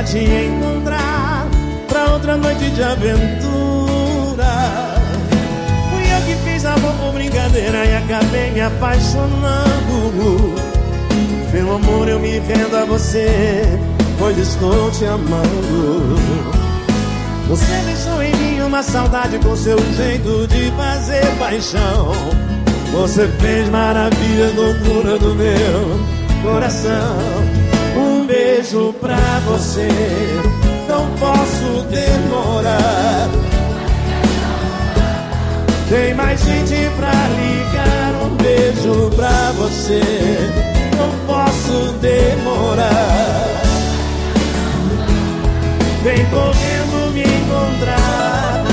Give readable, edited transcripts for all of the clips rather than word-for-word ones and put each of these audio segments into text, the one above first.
pra te encontrar, pra outra noite de aventura. Fui eu que fiz amor por brincadeira e acabei me apaixonando. Meu amor, eu me rendo a você, pois estou te amando. Você deixou em mim uma saudade com seu jeito de fazer paixão. Você fez maravilhas, loucura do meu coração. Um beijo pra você, não posso demorar. Tem mais gente pra ligar. Um beijo pra você, não posso demorar. Vem correndo me encontrar.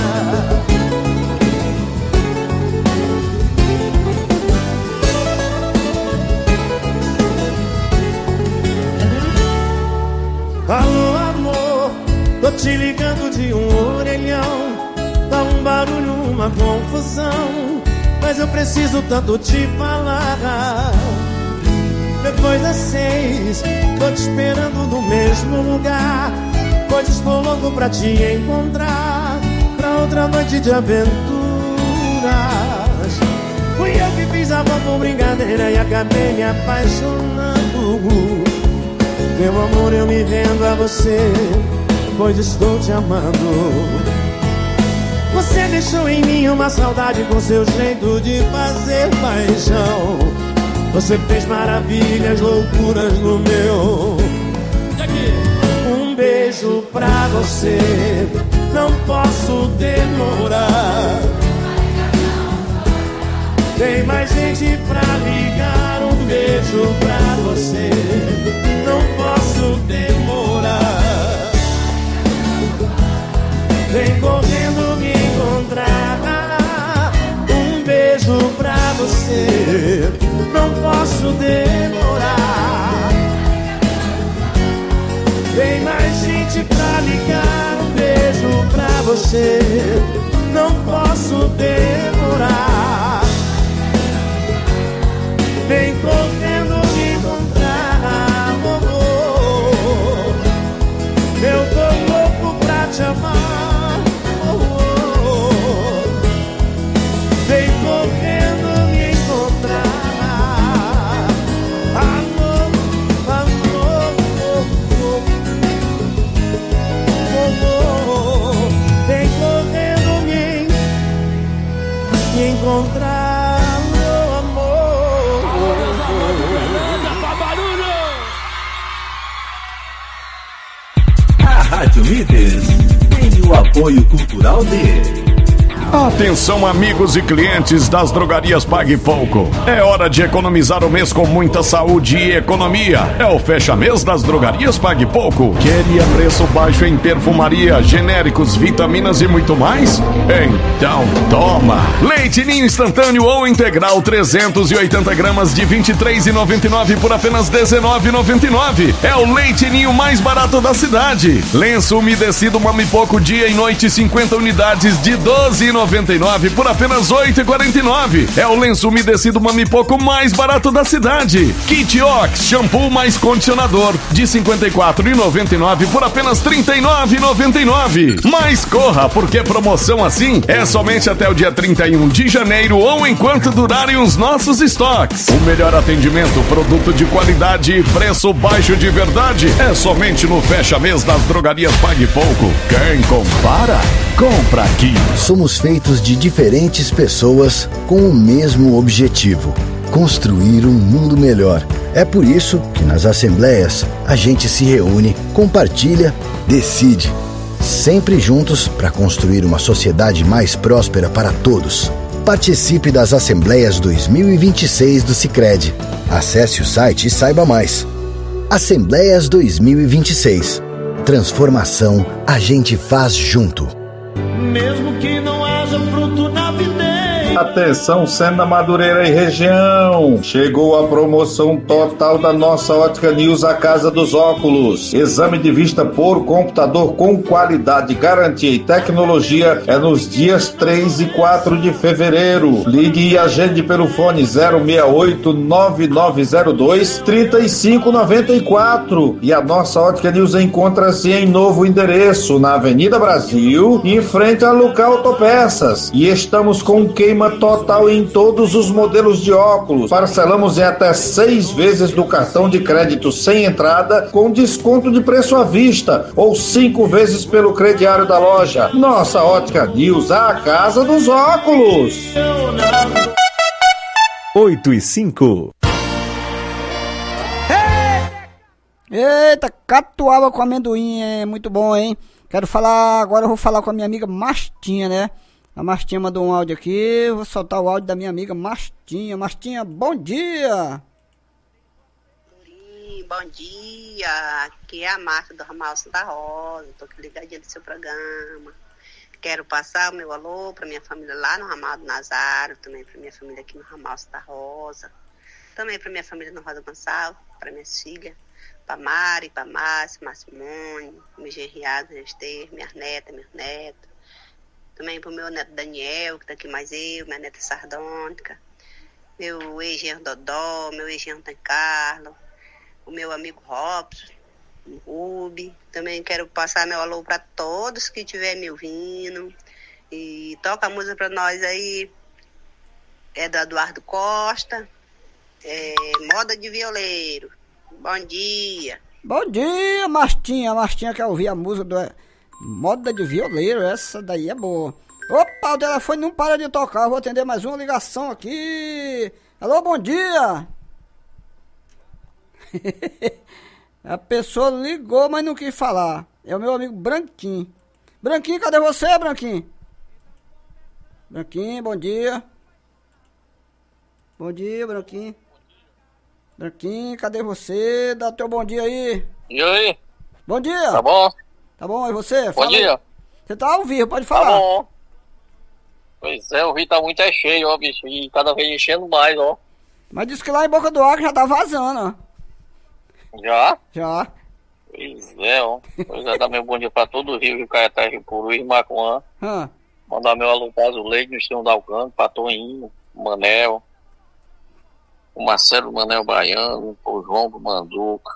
Alô, amor, tô te ligando de um orelhão. Tá um barulho, uma confusão, mas eu preciso tanto te falar. Depois das 6, tô te esperando no mesmo lugar, pois estou louco pra te encontrar, pra outra noite de aventuras. Fui eu que fiz amor por brincadeira e acabei me apaixonando. Meu amor, eu me rendo a você, pois estou te amando. Você deixou em mim uma saudade com seu jeito de fazer paixão. Você fez maravilhas, loucuras no meu. Um beijo pra você, não posso demorar. Tem mais gente pra ligar. Um beijo pra você, não posso demorar. Vem correndo me encontrar. Um beijo pra você, não posso demorar. Tem mais gente pra ligar. Um beijo pra você, não posso demorar. Vem correndo me encontrar, amor. Eu tô louco pra te amar, amor. Vem correndo me encontrar, amor, amor, amor. Vem correndo me encontrar. Rádio Líder tem o apoio cultural de... Atenção, amigos e clientes das drogarias Pague Pouco. É hora de economizar o mês com muita saúde e economia. É o fecha-mês das drogarias Pague Pouco. Queria preço baixo em perfumaria, genéricos, vitaminas e muito mais? Então toma! Leite Ninho instantâneo ou integral 380 gramas de R$ 23,99 por apenas R$ 19,99. É o Leite Ninho mais barato da cidade. Lenço umedecido Mami Pouco dia e noite 50 unidades de R$ 12,99 por apenas R$ 8,49. É o lenço umedecido Mami Pouco mais barato da cidade. Kit Ox, shampoo mais condicionador de R$ 54,99 por apenas R$ 39,99. Mas corra, porque promoção assim é somente até o dia 31 de janeiro ou enquanto durarem os nossos estoques. O melhor atendimento, produto de qualidade e preço baixo de verdade é somente no fecha-mês das drogarias Pague Pouco. Quem compara, compra aqui. Somos feitos de diferentes pessoas com o mesmo objetivo: construir um mundo melhor. É por isso que nas assembleias a gente se reúne, compartilha, decide, sempre juntos para construir uma sociedade mais próspera para todos. Participe das Assembleias 2026 do Sicredi. Acesse o site e saiba mais. Assembleias 2026. Transformação a gente faz junto. Mesmo que não haja fruto na videira, Atenção, Sena, Madureira e região. Chegou a promoção total da nossa Ótica News, a Casa dos Óculos. Exame de vista por computador com qualidade, garantia e tecnologia é nos dias 3 e 4 de fevereiro. Ligue e agende pelo fone 068-9902-3594. E a nossa Ótica News encontra-se em novo endereço, na Avenida Brasil, em frente a Luca Autopeças. E estamos com queima total em todos os modelos de óculos. Parcelamos em até 6 vezes do cartão de crédito sem entrada, com desconto de preço à vista, ou 5 vezes pelo crediário da loja. Nossa Ótica News, a Casa dos Óculos. 8:05. Eita, catuaba com amendoim, é muito bom, hein? Quero falar, agora eu vou falar com a minha amiga Mastinha, né? A Mastinha mandou um áudio aqui, vou soltar o áudio da minha amiga Mastinha. Mastinha, bom dia! Bom dia, aqui é a Marta do Ramal Santa Rosa, tô aqui ligadinha do seu programa. Quero passar o meu alô pra minha família lá no Ramal do Nazário, também pra minha família aqui no Ramal Santa Rosa, também pra minha família no Rosa Gonçalves, pra minhas filhas, pra Mari, pra Márcia, Marcimone, meu genriado, Esther, minhas netas, meus netos. Também pro meu neto Daniel, que tá aqui mais eu, minha neta Sardônica, meu ex-genro Dodó, meu ex-genro Carlos, o meu amigo Robson, o Rubi. Também quero passar meu alô para todos que estiverem me ouvindo. E toca a música para nós aí. É do Eduardo Costa. Moda de Violeiro. Bom dia. Bom dia, Mastinha. Mastinha quer ouvir a música do Moda de Violeiro. Essa daí é boa. Opa, o telefone não para de tocar. Vou atender mais uma ligação aqui. Alô, bom dia. A pessoa ligou, mas não quis falar. É o meu amigo Branquinho. Branquinho, cadê você, Branquinho? Branquinho, bom dia. Bom dia, Branquinho. Branquinho, cadê você? Dá teu bom dia aí. E aí? Bom dia. Tá bom? Tá bom, e você? Bom dia. Aí. Você tá ao vivo, pode falar. Tá bom. Pois é, o rio tá muito cheio, ó, bicho. E cada vez enchendo mais, ó. Mas disse que lá em Boca do Acre já tá vazando, ó. Já? Já. Pois é, ó. Pois é, dá meu bom dia pra todo o Rio Caetá, Rio Puru e Macuã. Mandar meu alô pra Azuleide, no Estão da Alcântara, pra Toninho, Manel, o Marcelo Manel Baiano, o João do Manduca,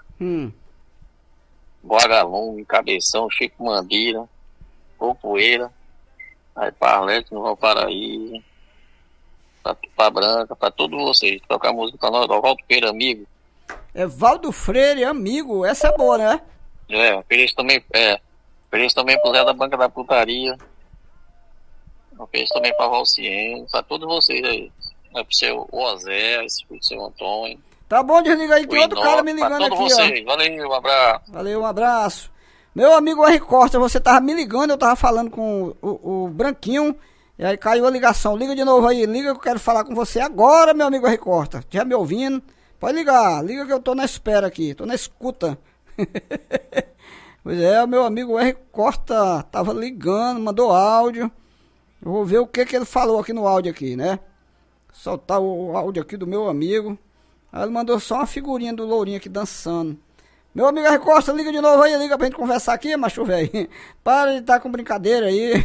Guagalum, Cabeção, Chico Mandira, Popoeira, aí pra Arlete, no Valparaíso, pra Branca, pra todos vocês. Tocar música pra nós, Valdo Pereira, amigo. É Valdo Freire, amigo, essa é boa, né? Ofereço também pro Zé da Banca da Putaria. Ofereço também pra Valciene, pra todos vocês aí. Pro seu Osés, pro seu Antônio. Tá bom, desliga aí, tem outro cara me ligando aqui, vocês. Valeu, um abraço. Valeu, um abraço. Meu amigo R. Costa, você tava me ligando, eu tava falando com o Branquinho, e aí caiu a ligação. Liga de novo aí, liga que eu quero falar com você agora, meu amigo R. Costa. Já me ouvindo? Pode ligar, liga que eu tô na espera aqui, tô na escuta. Pois é, o meu amigo R. Costa tava ligando, mandou áudio. Eu vou ver o que ele falou aqui no áudio aqui, né? Soltar o áudio aqui do meu amigo. Aí ele mandou só uma figurinha do Lourinho aqui dançando. Meu amigo R. Costa, liga de novo aí, liga pra gente conversar aqui, macho velho. Para de estar com brincadeira aí.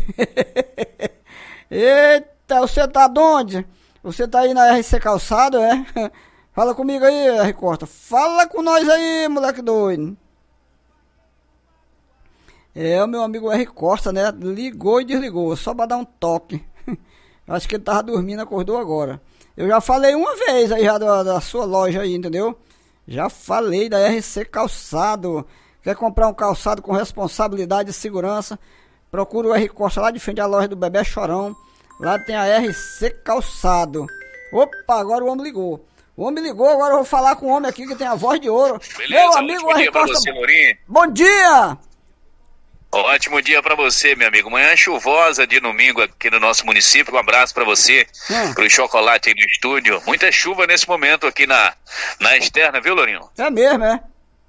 Eita, você tá de onde? Você tá aí na RC Calçado, é? Fala comigo aí, R. Costa. Fala com nós aí, moleque doido. É, o meu amigo R. Costa, né? Ligou e desligou, só pra dar um toque. Acho que ele tava dormindo, acordou agora. Eu já falei uma vez aí já da sua loja aí, entendeu? Já falei da RC Calçado. Quer comprar um calçado com responsabilidade e segurança? Procura o R. Costa lá de frente à loja do Bebê Chorão. Lá tem a RC Calçado. Opa, agora o homem ligou. O homem ligou, agora eu vou falar com o homem aqui que tem a voz de ouro. Beleza, meu amigo R. Costa. Você, Lourinho. Bom dia! Ótimo dia pra você, meu amigo. Manhã chuvosa de domingo aqui no nosso município. Um abraço pra você, pro chocolate aí no estúdio. Muita chuva nesse momento aqui na externa, viu, Lourinho? É mesmo, é?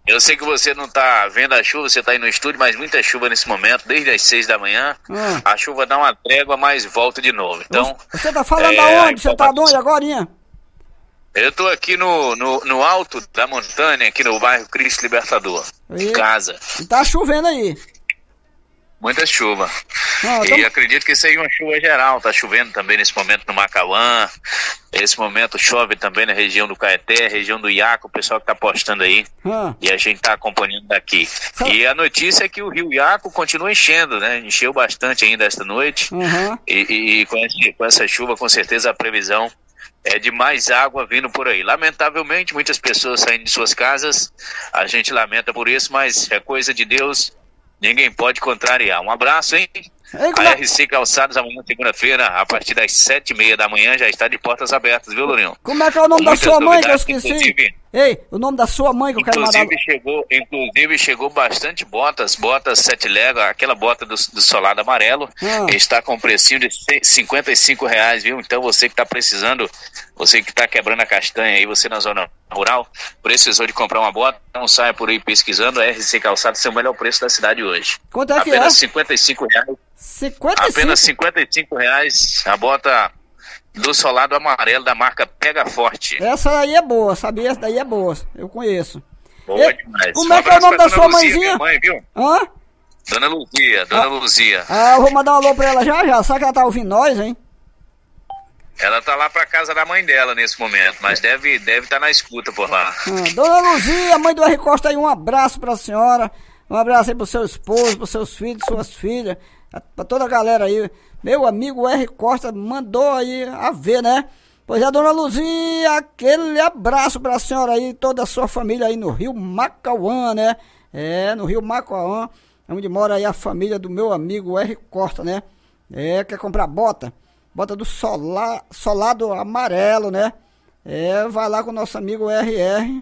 Eu sei que você não tá vendo a chuva, você tá aí no estúdio, mas muita chuva nesse momento, desde as 6 da manhã. A chuva dá uma trégua, mas volta de novo. Então, você tá falando aonde? Você tá onde agorinha? Eu tô aqui no alto da montanha, aqui no bairro Cristo Libertador, em casa. E tá chovendo aí? Muita chuva. E acredito que seja uma chuva geral. Tá chovendo também nesse momento no Macauã. Nesse momento chove também na região do Caeté, região do Iaco, o pessoal que tá postando aí. E a gente tá acompanhando daqui. E a notícia é que o rio Iaco continua enchendo, né? Encheu bastante ainda esta noite. E com essa chuva, com certeza, a previsão é de mais água vindo por aí. Lamentavelmente, muitas pessoas saindo de suas casas. A gente lamenta por isso, mas é coisa de Deus. Ninguém pode contrariar. Um abraço, hein? A RC Calçados, amanhã, segunda-feira, a partir das 7h30 da manhã, já está de portas abertas, viu, Lourinho? Como é que é o nome da sua mãe que eu esqueci? Ei, o nome da sua mãe que eu quero mandar... Inclusive chegou bastante botas 7 léguas, aquela bota do solado amarelo, está com um precinho de R$55, viu? Então você que está precisando, você que está quebrando a castanha aí, você na zona rural, precisou de comprar uma bota, não saia por aí pesquisando, a RC Calçados é o melhor preço da cidade hoje. Quanto é que apenas R$55. Apenas R$55 a bota do solado amarelo da marca Pega Forte. Essa aí é boa, sabia? Essa daí é boa, eu conheço. Boa demais. Como é que é o nome da sua mãezinha? Mãe, viu? Hã? Dona Luzia. Eu vou mandar um alô pra ela já. Sabe que ela tá ouvindo nós, hein? Ela tá lá pra casa da mãe dela nesse momento, mas deve estar na escuta por lá. Dona Luzia, mãe do R. Costa aí, um abraço pra senhora. Um abraço aí pro seu esposo, pros seus filhos, suas filhas, pra toda a galera aí. Meu amigo R. Costa mandou aí a ver, né? Pois é, Dona Luzia, aquele abraço pra senhora aí, toda a sua família aí no Rio Macauã, né? No Rio Macauã, onde mora aí a família do meu amigo R. Costa, né? Quer comprar bota do solado amarelo, né? Vai lá com o nosso amigo RR.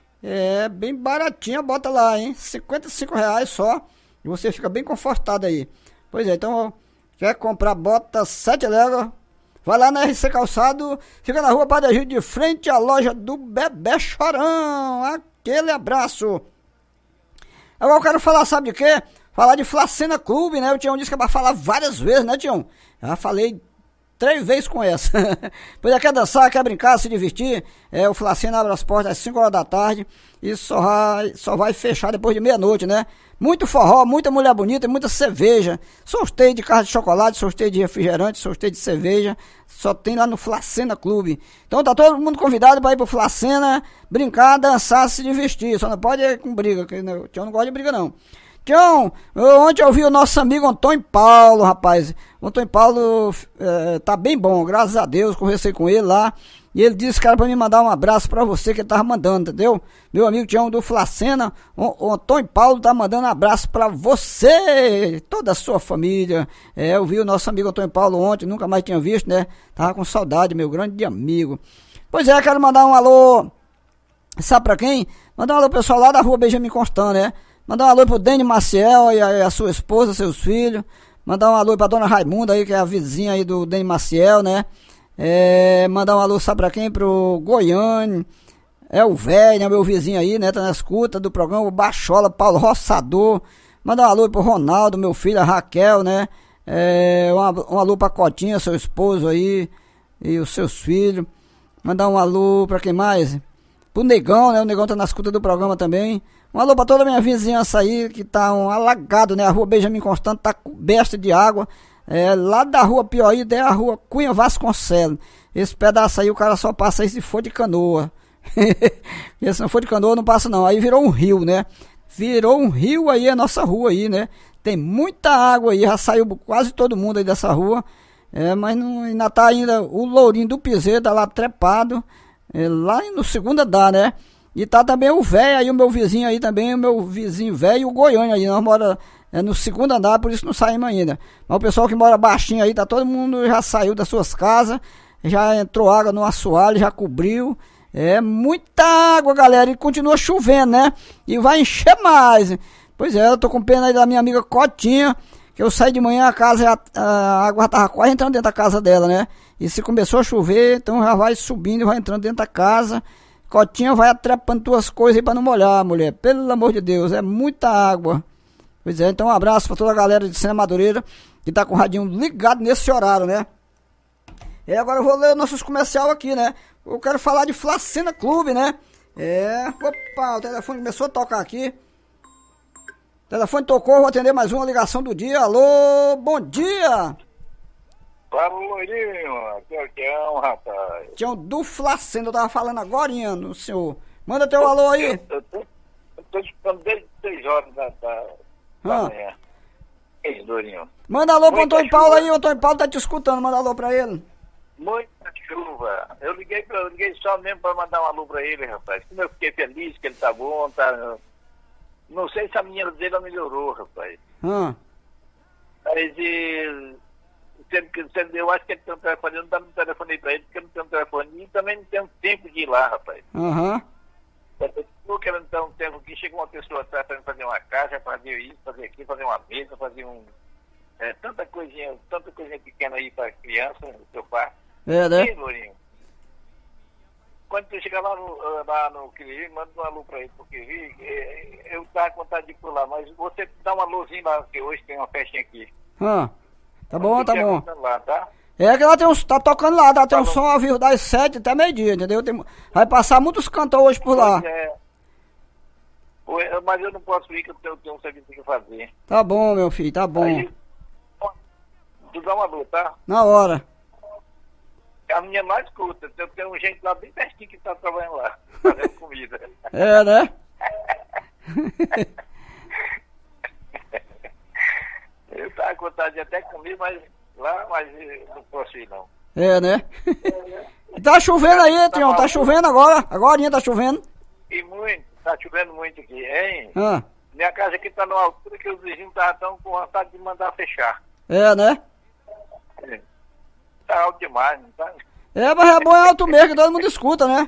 Bem baratinha, bota lá, hein? R$55 só. E você fica bem confortado aí. Pois é, então, quer comprar bota 7 léguas? Vai lá na RC Calçado, fica na rua Padre Gil, de frente à loja do Bebê Chorão. Aquele abraço. Agora eu quero falar, sabe de quê? Falar de Flacena Clube, né? O Tião disse que é pra falar várias vezes, né, Tião? Já falei 3 vezes com essa. Pois é, quer dançar, quer brincar, se divertir? O Flacena abre as portas às 5 horas da tarde e só vai fechar depois de meia-noite, né? Muito forró, muita mulher bonita e muita cerveja. Sorteio de carro de chocolate, sorteio de refrigerante, sorteio de cerveja. Só tem lá no Flacena Clube. Então tá todo mundo convidado para ir pro Flacena, brincar, dançar, se divertir. Só não pode ir com briga, que o Tião não gosta de briga não. Tião, ontem eu vi o nosso amigo Antônio Paulo, rapaz. O Antônio Paulo tá bem bom, graças a Deus, conversei com ele lá. E ele disse que era pra me mandar um abraço pra você, que ele tava mandando, entendeu? Meu amigo Tião do Flacena, o Antônio Paulo tá mandando um abraço pra você, toda a sua família. Eu vi o nosso amigo Antônio Paulo ontem, nunca mais tinha visto, né? Tava com saudade, meu grande amigo. Pois é, quero mandar um alô, sabe pra quem? Mandar um alô pro pessoal lá da rua Benjamin Constant, né? Mandar um alô pro Dene Maciel e a sua esposa, seus filhos. Mandar um alô pra dona Raimunda aí, que é a vizinha aí do Dene Maciel, né? Mandar um alô, sabe pra quem? Pro Goiânia, o velho, né? Meu vizinho aí, né? Tá na escuta do programa, o Bachola, Paulo Roçador. Mandar um alô pro Ronaldo, meu filho, a Raquel, né? Um alô pra Cotinha, seu esposo aí, e os seus filhos. Mandar um alô pra quem mais? Pro Negão, né? O Negão tá na escuta do programa também. Um alô pra toda a minha vizinhança aí, que tá alagado, né? A rua Benjamin Constant tá coberta de água. Lá da rua Piauí, é a rua Cunha Vasconcelos. Esse pedaço aí o cara só passa aí se for de canoa. E se não for de canoa não passa não. Aí virou um rio, né? Virou um rio aí a nossa rua aí, né? Tem muita água aí, já saiu quase todo mundo aí dessa rua. Mas não, ainda tá ainda o Lourinho do Piseiro, tá lá trepado, lá no segundo andar, né? E tá também o velho aí, o meu vizinho aí também, o meu vizinho velho e o Goiânia aí. Nós mora no segundo andar, por isso não saímos ainda. Mas o pessoal que mora baixinho aí, tá todo mundo já saiu das suas casas, já entrou água no assoalho, já cobriu. Muita água, galera, e continua chovendo, né? E vai encher mais. Pois eu tô com pena aí da minha amiga Cotinha, que eu saí de manhã, a água tava quase entrando dentro da casa dela, né? E se começou a chover, então já vai subindo e vai entrando dentro da casa. Cotinha vai atrapando tuas coisas aí pra não molhar, mulher. Pelo amor de Deus, é muita água. Pois é, então um abraço pra toda a galera de Sena Madureira que tá com o radinho ligado nesse horário, né? E agora eu vou ler nossos comercial aqui, né? Eu quero falar de Flacena Clube, né? Opa, o telefone começou a tocar aqui. O telefone tocou, vou atender mais uma ligação do dia. Alô, bom dia! Fala, loirinho, aqui é o Tião, rapaz. Tião do Flacena, eu tava falando agorinha no senhor. Manda teu alô aí. Eu tô escutando desde 6 horas da manhã. Ei, loirinho. Manda alô pro Antônio Paulo aí, o Antônio Paulo tá te escutando, manda alô pra ele. Muita chuva. Eu liguei só mesmo pra mandar um alô pra ele, rapaz. Como eu fiquei feliz que ele tá bom, tá... Não sei se a menina dele melhorou, rapaz. Mas eu acho que ele tem um telefone, eu não telefonei pra ele, porque ele não tem um telefone. E também não tem tempo de ir lá, rapaz. Eu quero então um tempo que chega uma pessoa atrás pra fazer uma caixa, fazer isso, fazer aquilo, fazer uma mesa, fazer tanta coisinha pequena aí pra criança, no seu quarto. Né? E, Lourinho, quando tu chegar lá no Quiririm, manda um alô pra ele, porque eu tava com vontade de ir por lá, mas você dá um alôzinho lá, porque hoje tem uma festinha aqui. Tá bom, tá bom. Lá, tá? É que lá tá tocando lá, tem um som ao vivo das 7 até meio-dia, entendeu? Vai passar muitos cantores hoje por lá. Mas eu não posso ir, que eu tenho um serviço que fazer. Tá bom, meu filho, tá bom. Aí, tu dá uma alô, tá? Na hora. A minha mais escuta, eu tenho um gente lá bem pertinho que tá trabalhando lá, fazendo comida. Né? Eu tava com vontade de até comer, mas não posso ir não. Né? Tá chovendo aí, Tião, tá chovendo agora? Agorinha tá chovendo. E muito, tá chovendo muito aqui, hein? Minha casa aqui tá numa altura que os vizinhos estavam com vontade de mandar fechar. Né? Tá alto demais, não tá? Mas é bom, é alto mesmo, que todo mundo escuta, né?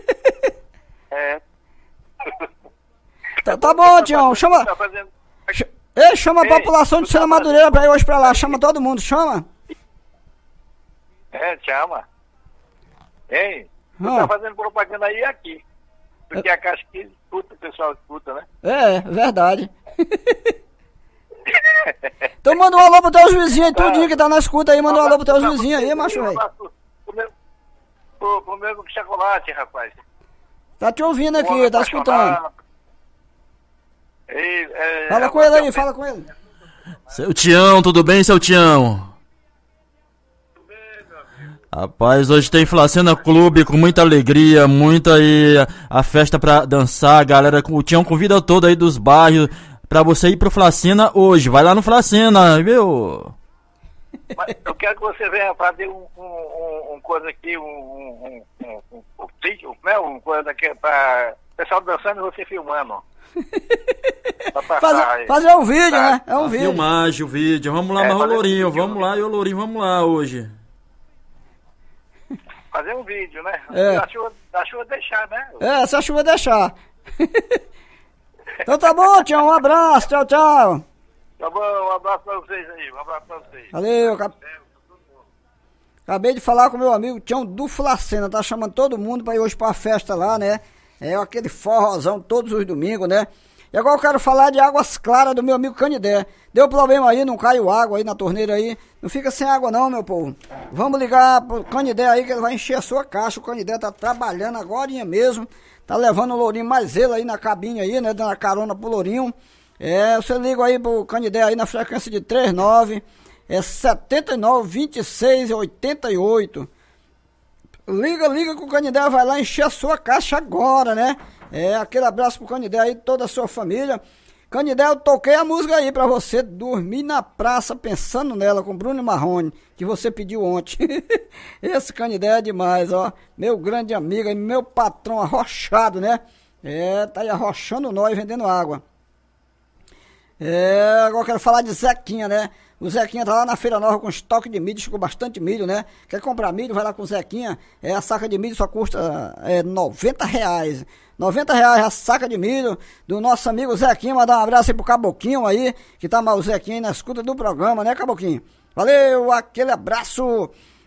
Tá bom, Tião, chama... chama a população de Sena Madureira pra ir hoje pra lá, chama todo mundo, chama. Chama. Ei, tu tá fazendo propaganda aí aqui. Porque a caixa aqui escuta, o pessoal escuta, né? Verdade. Então manda um alô pros teus vizinhos aí, tudinho que tá na escuta aí, manda um alô pros teus vizinhos aí, macho, velho. Pro meu chocolate, rapaz. Tá te ouvindo aqui, tá escutando. Fala com ele aí, fala com ele. Seu Tião, tudo bem, seu Tião? Tudo bem, meu amigo. Rapaz, hoje tem Flacena Clube com muita alegria, muita aí, a festa pra dançar, galera, o Tião convida todo aí dos bairros pra você ir pro Flacena hoje, vai lá no Flacena, viu? Mas eu quero que você venha fazer um coisa aqui, um coisa aqui pra pessoal dançando e você filmando. Fazer um vídeo, né? É um vídeo. Filmagem, o vídeo. Vamos lá, mas o Lourinho, vamos lá, e o Lourinho, vamos lá hoje. Fazer um vídeo, né? A chuva deixar, né? Se a chuva deixar. Então tá bom, Tião, um abraço, tchau, tchau. Tá bom, um abraço pra vocês aí, um abraço pra vocês. Valeu, acabei de falar com meu amigo Tião do Flacena, tá chamando todo mundo pra ir hoje pra festa lá, né? Aquele forrozão todos os domingos, né? E agora eu quero falar de Águas Claras do meu amigo Canidé. Deu problema aí, não caiu água aí na torneira aí. Não fica sem água não, meu povo. Vamos ligar pro Canidé aí que ele vai encher a sua caixa. O Canidé tá trabalhando agorinha mesmo. Tá levando o Lourinho mais ele aí na cabine aí, né? Dando a carona pro Lourinho. Você liga aí pro Canidé aí na frequência de 39 79 26 88. Liga que o Canidé vai lá encher a sua caixa agora, né? Aquele abraço pro Canidé aí, toda a sua família. Canidé, eu toquei a música aí pra você dormir na praça pensando nela com Bruno Marrone, que você pediu ontem. Esse Canidé é demais, ó. Meu grande amigo e meu patrão arrochado, né? Tá aí arrochando nós vendendo água. Agora eu quero falar de Zequinha, né? O Zequinha tá lá na Feira Nova com estoque de milho, chegou bastante milho, né? Quer comprar milho, vai lá com o Zequinha. A saca de milho só custa R$90. R$90 a saca de milho do nosso amigo Zequinha. Mandar um abraço aí pro Caboquinho aí, que tá o Zequinha aí na escuta do programa, né, Caboquinho? Valeu, aquele abraço.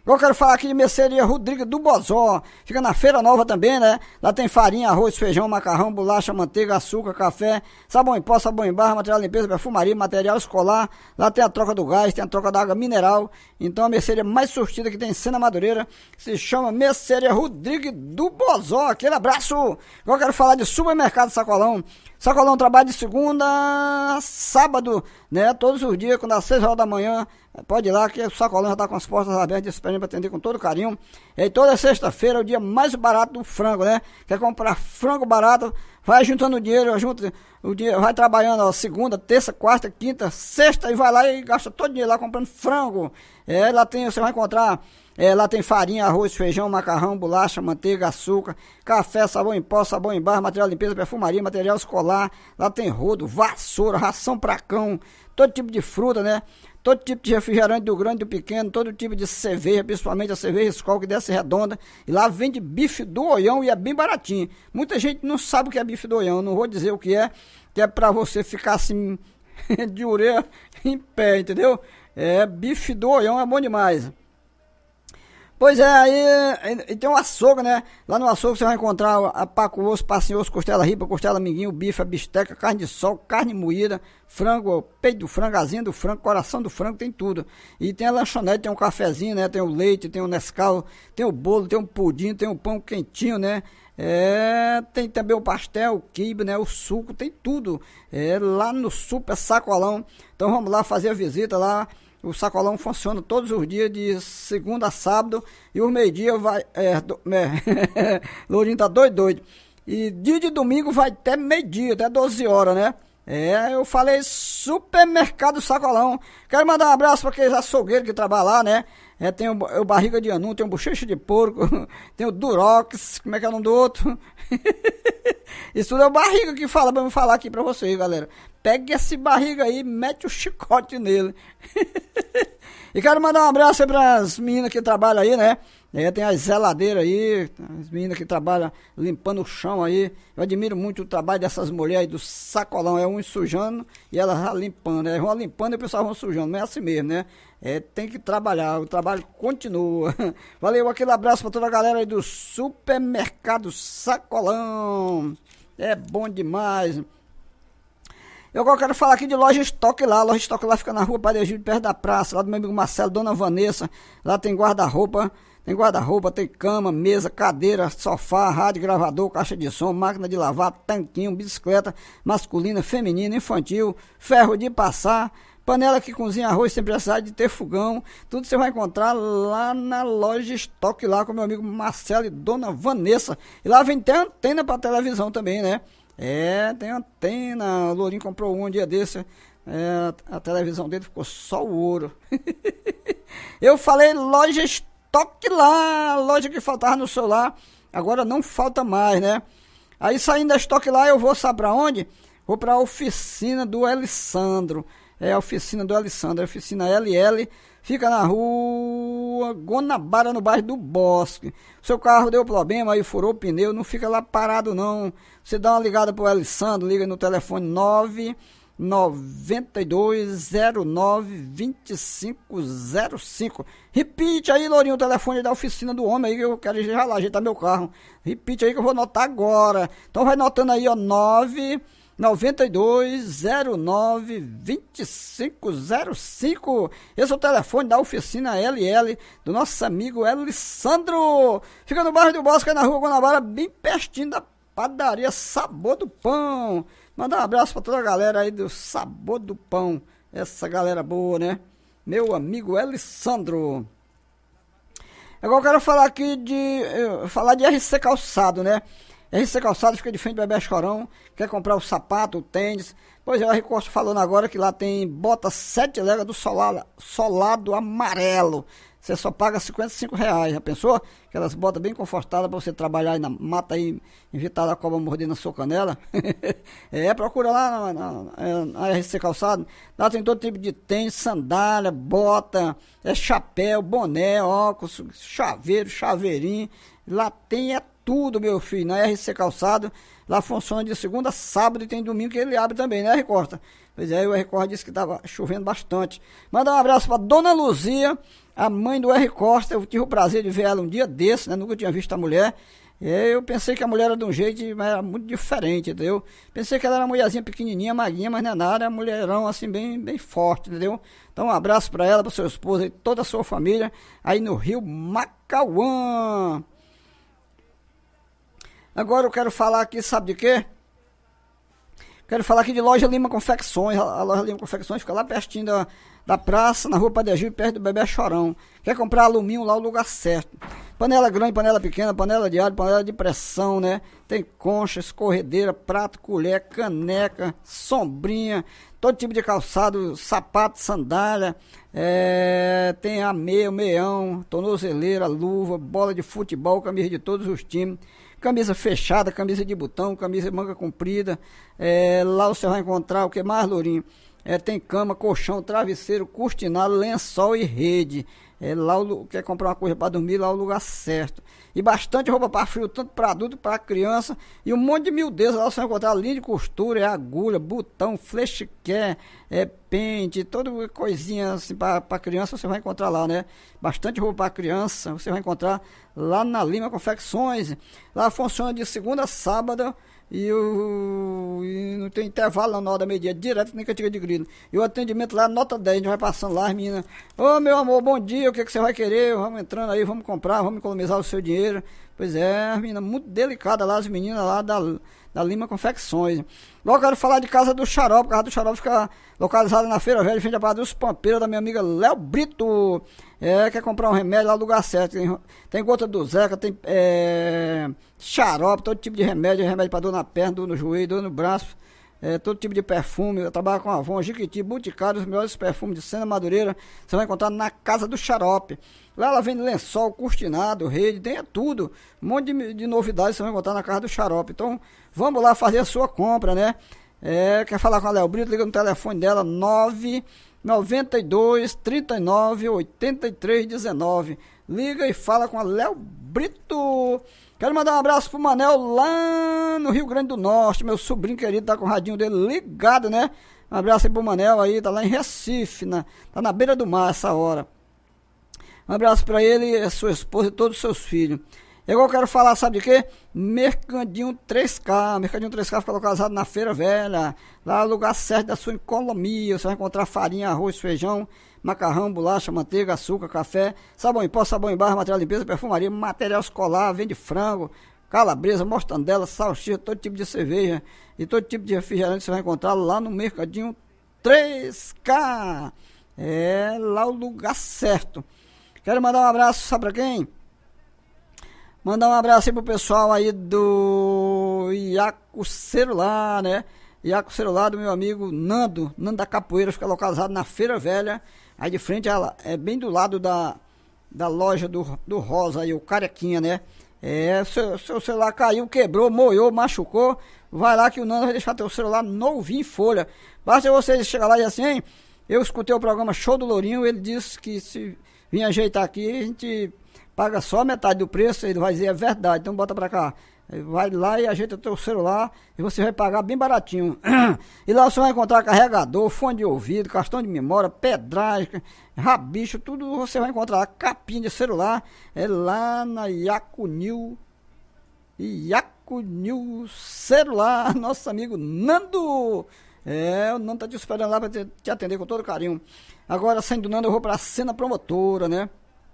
Eu quero falar aqui de mercearia Rodrigo do Bozó. Fica na Feira Nova também, né? Lá tem farinha, arroz, feijão, macarrão, bolacha, manteiga, açúcar, café, sabão em pó, sabão em barra, material de limpeza, perfumaria, material escolar. Lá tem a troca do gás, tem a troca da água mineral. Então a mercearia mais surtida que tem em Sena Madureira se chama Mercearia Rodrigo do Bozó. Aquele abraço. Eu quero falar de supermercado Sacolão. Sacolão trabalha de segunda a sábado, né? Todos os dias, quando às 6 horas da manhã. Pode ir lá que o Sacolão já está com as portas abertas, esperando para atender com todo carinho. E toda sexta-feira é o dia mais barato do frango, né? Quer comprar frango barato, vai juntando dinheiro, junta o dinheiro, vai trabalhando ó, segunda, terça, quarta, quinta, sexta e vai lá e gasta todo o dinheiro lá comprando frango. Lá tem, você vai encontrar, lá tem farinha, arroz, feijão, macarrão, bolacha, manteiga, açúcar, café, sabão em pó, sabão em barra, material de limpeza, perfumaria, material escolar. Lá tem rodo, vassoura, ração pra cão, todo tipo de fruta, né? Todo tipo de refrigerante, do grande, do pequeno, todo tipo de cerveja, principalmente a cerveja Skol, que desce redonda. E lá vende bife do Oião e é bem baratinho. Muita gente não sabe o que é bife do Oião, não vou dizer o que é pra você ficar assim, de orelha em pé, entendeu? Bife do Oião é bom demais. Pois é, aí tem um açougue, né? Lá no açougue você vai encontrar a paco osso, passinho osso, costela ripa, costela minguinho, bife, a bisteca, carne de sol, carne moída, frango, peito do frango, asinha do frango, coração do frango, tem tudo. E tem a lanchonete, tem um cafezinho, né? Tem o leite, tem o Nescau, tem o bolo, tem o pudim, tem o pão quentinho, né? Tem também o pastel, o quibe, né? O suco, tem tudo. Lá no Super Sacolão. Então vamos lá fazer a visita lá. O Sacolão funciona todos os dias, de segunda a sábado, e o meio-dia vai... Lourinho tá doido. E dia de domingo vai até meio-dia, até 12 horas, né? Eu falei Supermercado Sacolão. Quero mandar um abraço para aqueles açougueiros que trabalham lá, né? Tem o barriga de anu, tem o bochecha de porco, tem o Durox, como é que é o nome do outro? Isso tudo é o barriga que fala, vamos falar aqui pra vocês, galera. Pegue esse barriga aí, mete o chicote nele. E quero mandar um abraço aí pras meninas que trabalham aí, né? Tem as zeladeiras aí, as meninas que trabalham limpando o chão aí. Eu admiro muito o trabalho dessas mulheres aí do Sacolão. Um sujando e elas limpando. Vão limpando e o pessoal vão sujando. Não é assim mesmo, né? Tem que trabalhar, o trabalho continua. Valeu, aquele abraço pra toda a galera aí do Supermercado Sacolão. É bom demais. Eu agora quero falar aqui de Loja Estoque lá. A Loja Estoque lá fica na rua Padre Gil, perto da praça. Lá do meu amigo Marcelo, Dona Vanessa. Lá tem guarda-roupa. Tem cama, mesa, cadeira, sofá, rádio, gravador, caixa de som, máquina de lavar, tanquinho, bicicleta masculina, feminina, infantil, ferro de passar, panela que cozinha arroz sem precisar de ter fogão. Tudo você vai encontrar lá na Loja Estoque lá com meu amigo Marcelo e Dona Vanessa. E lá vem até antena para televisão também, né? Tem antena. O Lourinho comprou um dia desse. A televisão dele ficou só o ouro. Eu falei Loja Estoque lá, loja que faltava no celular, agora não falta mais, né? Aí saindo da Estoque lá, eu vou, sabe pra onde? Vou pra oficina do Alessandro. A oficina do Alessandro, a oficina LL, fica na rua Guanabara, no bairro do Bosque. Seu carro deu problema, aí furou o pneu, não fica lá parado não. Você dá uma ligada pro Alessandro, liga no telefone 992092505. Repite aí, Lourinho, o telefone da oficina do homem aí, que eu quero já lá ajeitar meu carro. Repite aí que eu vou anotar agora. Então vai notando aí, ó, 992092505. Esse é o telefone da oficina LL do nosso amigo Alessandro. Fica no bairro do Bosque, na rua Guanabara, bem pertinho da padaria Sabor do Pão. Mandar um abraço pra toda a galera aí do Sabor do Pão. Essa galera boa, né? Meu amigo Alessandro. Agora eu quero falar aqui de RC Calçado, né? RC Calçado fica de frente do Bebê Chorão. Quer comprar o sapato, o tênis. Pois é, o Rico Costa falando agora que lá tem bota 7 léguas do solado amarelo. Você só paga R$55, já pensou? Aquelas botas bem confortáveis para você trabalhar aí na mata aí, evitar a cobra morder na sua canela. Procura lá na RC Calçado. Lá tem todo tipo de tênis, sandália, bota, chapéu, boné, óculos, chaveiro, chaveirinho. Lá tem tudo, meu filho, na RC Calçado. Lá funciona de segunda a sábado e tem domingo que ele abre também, né, R. Costa? Pois é, o R. Costa disse que estava chovendo bastante. Manda um abraço para Dona Luzia, a mãe do R. Costa. Eu tive o prazer de ver ela um dia desse, né? Nunca tinha visto a mulher. Eu pensei que a mulher era de um jeito, mas era muito diferente, entendeu? Pensei que ela era uma mulherzinha pequenininha, maguinha, mas não é nada, é uma mulherão assim, bem forte, entendeu? Então um abraço para ela, para seu esposo e toda a sua família aí no Rio Macauã. Agora eu quero falar aqui, sabe de quê? Quero falar aqui de Loja Lima Confecções. A Loja Lima Confecções fica lá pertinho da praça, na rua Padre Gil, perto do Bebê Chorão. Quer comprar alumínio lá, o lugar certo. Panela grande, panela pequena, panela de alho, panela de pressão, né? Tem concha, escorredeira, prato, colher, caneca, sombrinha, todo tipo de calçado, sapato, sandália, tem a meia, meião, tornozeleira, luva, bola de futebol, camisa de todos os times, camisa fechada, camisa de botão, camisa de manga comprida. Lá você vai encontrar o que mais, Lourinho? Tem cama, colchão, travesseiro, cortinado, lençol e rede. Lá quer comprar uma coisa para dormir, lá é o lugar certo. E bastante roupa para frio, tanto para adulto, para criança. E um monte de miudeza. Lá você vai encontrar linha de costura, agulha, botão, flechiquer, pente, toda coisinha assim para criança você vai encontrar lá, né? Bastante roupa para criança você vai encontrar lá na Lima Confecções. Lá funciona de segunda a sábado. E não tem intervalo na hora da meia-dia, direto nem cantiga de grilo. E o atendimento lá, nota 10, a gente vai passando lá, as meninas. Ô meu amor, bom dia, o que você vai querer? Vamos entrando aí, vamos comprar, vamos economizar o seu dinheiro. Pois é, as meninas muito delicadas lá, as meninas lá da Lima Confecções. Logo quero falar de Casa do Xarope. Casa do Xarope fica localizada na Feira Velha, frente à Praia dos Pampeiros, da minha amiga Léo Brito. Quer comprar um remédio lá no lugar certo. Tem gota do Zeca, tem xarope, todo tipo de remédio para dor na perna, dor no joelho, dor no braço. Todo tipo de perfume. Eu trabalho com Avon, Jiquiti, Boticário, os melhores perfumes de Sena Madureira. Você vai encontrar na Casa do Xarope. Lá ela vende lençol, cortinado, rede, tem tudo. Um monte de novidades você vai encontrar na Casa do Xarope. Então, vamos lá fazer a sua compra, né? Quer falar com a Léo Brito? Liga no telefone dela, 992 39 83 19. Liga e fala com a Léo Brito. Quero mandar um abraço pro Manel lá no Rio Grande do Norte. Meu sobrinho querido tá com o radinho dele ligado, né? Um abraço aí pro Manel aí, tá lá em Recife, tá na beira do mar essa hora. Um abraço pra ele, a sua esposa e todos os seus filhos. Eu quero falar, sabe de quê? Mercadinho 3K. Mercadinho 3K fica localizado na Feira Velha. Lá é o lugar certo da sua economia. Você vai encontrar farinha, arroz, feijão, macarrão, bolacha, manteiga, açúcar, café, sabão em pó, sabão em barra, material de limpeza, perfumaria, material escolar, vende frango, calabresa, mortandela, salsicha, todo tipo de cerveja e todo tipo de refrigerante você vai encontrar lá no Mercadinho 3K. Lá o lugar certo. Quero mandar um abraço, sabe pra quem? Mandar um abraço aí pro pessoal aí do Iaco Celular, né? Iaco Celular do meu amigo Nando da Capoeira, fica localizado na Feira Velha, aí de frente ela bem do lado da loja do Rosa aí, o Carequinha, né? Seu celular caiu, quebrou, moiou, machucou, vai lá que o Nando vai deixar teu celular novinho em folha. Basta você chegar lá e assim, hein? Eu escutei o programa Show do Lourinho, ele disse que se vir ajeitar aqui, a gente paga só metade do preço, ele vai dizer, é verdade, então bota pra cá. Vai lá e ajeita o teu celular e você vai pagar bem baratinho. E lá você vai encontrar carregador, fone de ouvido, cartão de memória, pedragem, rabicho, tudo você vai encontrar lá, capinha de celular, lá na Iaco New Celular, nosso amigo Nando. O Nando tá te esperando lá pra te atender com todo carinho. Agora, saindo do Nando, eu vou pra Sena Promotora, né?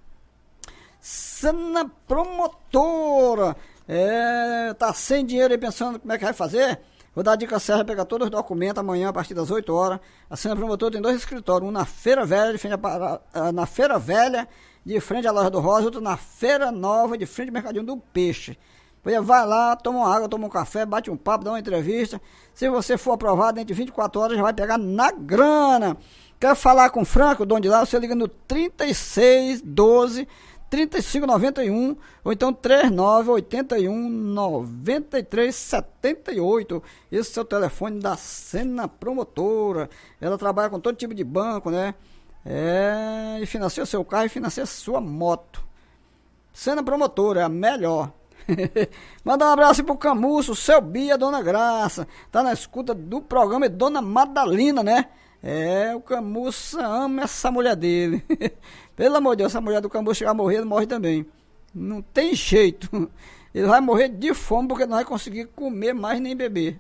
Sena Promotora. Tá sem dinheiro aí pensando como é que vai fazer? Vou dar a dica certa, pegar todos os documentos amanhã a partir das 8 horas. A Sena Promotora tem 2 escritórios, um na Feira Velha, na Feira Velha, de frente à loja do Rosa, outro na Feira Nova, de frente ao Mercadinho do Peixe. Vai lá, toma uma água, toma um café, bate um papo, dá uma entrevista. Se você for aprovado dentro de 24 horas, já vai pegar na grana. Quer falar com o Franco, o dono de lá? Você liga no 3612 3591 ou então 3981 9378. Esse é o telefone da Sena Promotora. Ela trabalha com todo tipo de banco, né? E financia o seu carro e financia a sua moto. Sena Promotora é a melhor. Manda um abraço pro Camuço, seu Bia, Dona Graça. Tá na escuta do programa, e Dona Madalina, né? O Camuço ama essa mulher dele. Pelo amor de Deus, essa mulher do Camuço chegar a morrer, ele morre também. Não tem jeito. Ele vai morrer de fome porque não vai conseguir comer mais nem beber.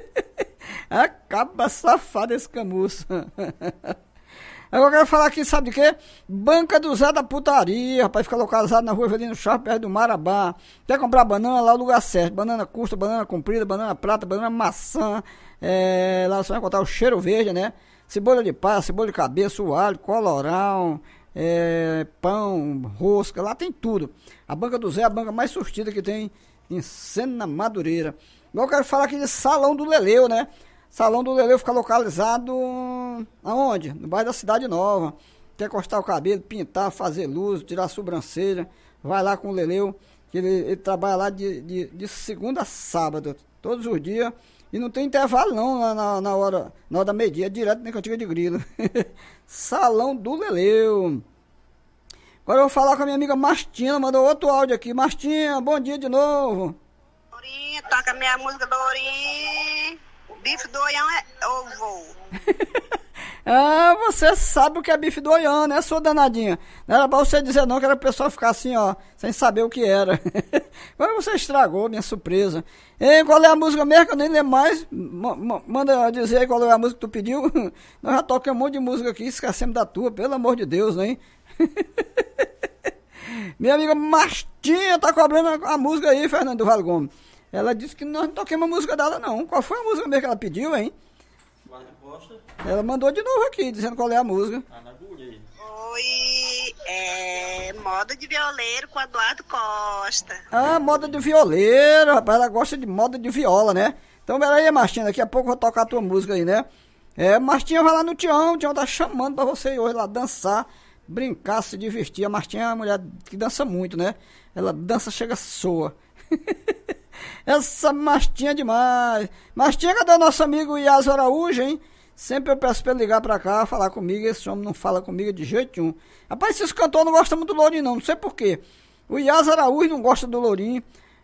Acaba safado esse Camuço. Agora eu quero falar aqui, sabe de quê? Banca do Zé da Putaria, rapaz, fica localizado na rua Avelino Chaves, perto do Marabá. Quer comprar banana lá, o lugar certo. Banana curta, banana comprida, banana prata, banana maçã. Lá você vai encontrar o cheiro verde, né? Cebola de palha, cebola de cabeça, o alho, colorau, pão, rosca, lá tem tudo. A Banca do Zé é a banca mais surtida que tem em Sena Madureira. Agora eu quero falar aqui de Salão do Leleu, né? Salão do Leleu fica localizado aonde? No bairro da Cidade Nova. Quer cortar o cabelo, pintar, fazer luz, tirar a sobrancelha, vai lá com o Leleu, que ele trabalha lá de segunda a sábado, todos os dias. E não tem intervalo não na hora da meio-dia, é direto na cantiga de grilo. Salão do Leleu. Agora eu vou falar com a minha amiga Martinha, mandou outro áudio aqui. Martinha, bom dia de novo. Dorinha, toca minha música, Dorinha. Bife do Oião é ovo. Você sabe o que é bife do Oião, né, sua danadinha? Não era pra você dizer não, que era o pessoal ficar assim, ó, sem saber o que era. Agora você estragou minha surpresa. Qual é a música mesmo que eu nem lembro mais? Manda dizer aí qual é a música que tu pediu. Nós já tocamos um monte de música aqui, esquecemos da tua, pelo amor de Deus, hein? Minha amiga Martinha tá cobrando a música aí, Fernando do Vale Gomes. Ela disse que nós não toquemos a música dela, não. Qual foi a música mesmo que ela pediu, hein? Ela mandou de novo aqui, dizendo qual é a música. Oi, moda de violeiro com Eduardo Costa. Moda de violeiro, rapaz. Ela gosta de moda de viola, né? Então, peraí, Martinha, daqui a pouco eu vou tocar a tua música aí, né? Martinha vai lá no Tião. O Tião tá chamando pra você ir hoje lá dançar, brincar, se divertir. A Martinha é uma mulher que dança muito, né? Ela dança, chega, soa. Essa Martinha é demais. Martinha, cadê o nosso amigo Ias Araújo, hein? Sempre eu peço pra ele ligar pra cá, falar comigo. Esse homem não fala comigo de jeito nenhum. Rapaz, esses cantores não gostam muito do Lourinho, não sei porquê. O Ias Araújo não gosta do Lourinho.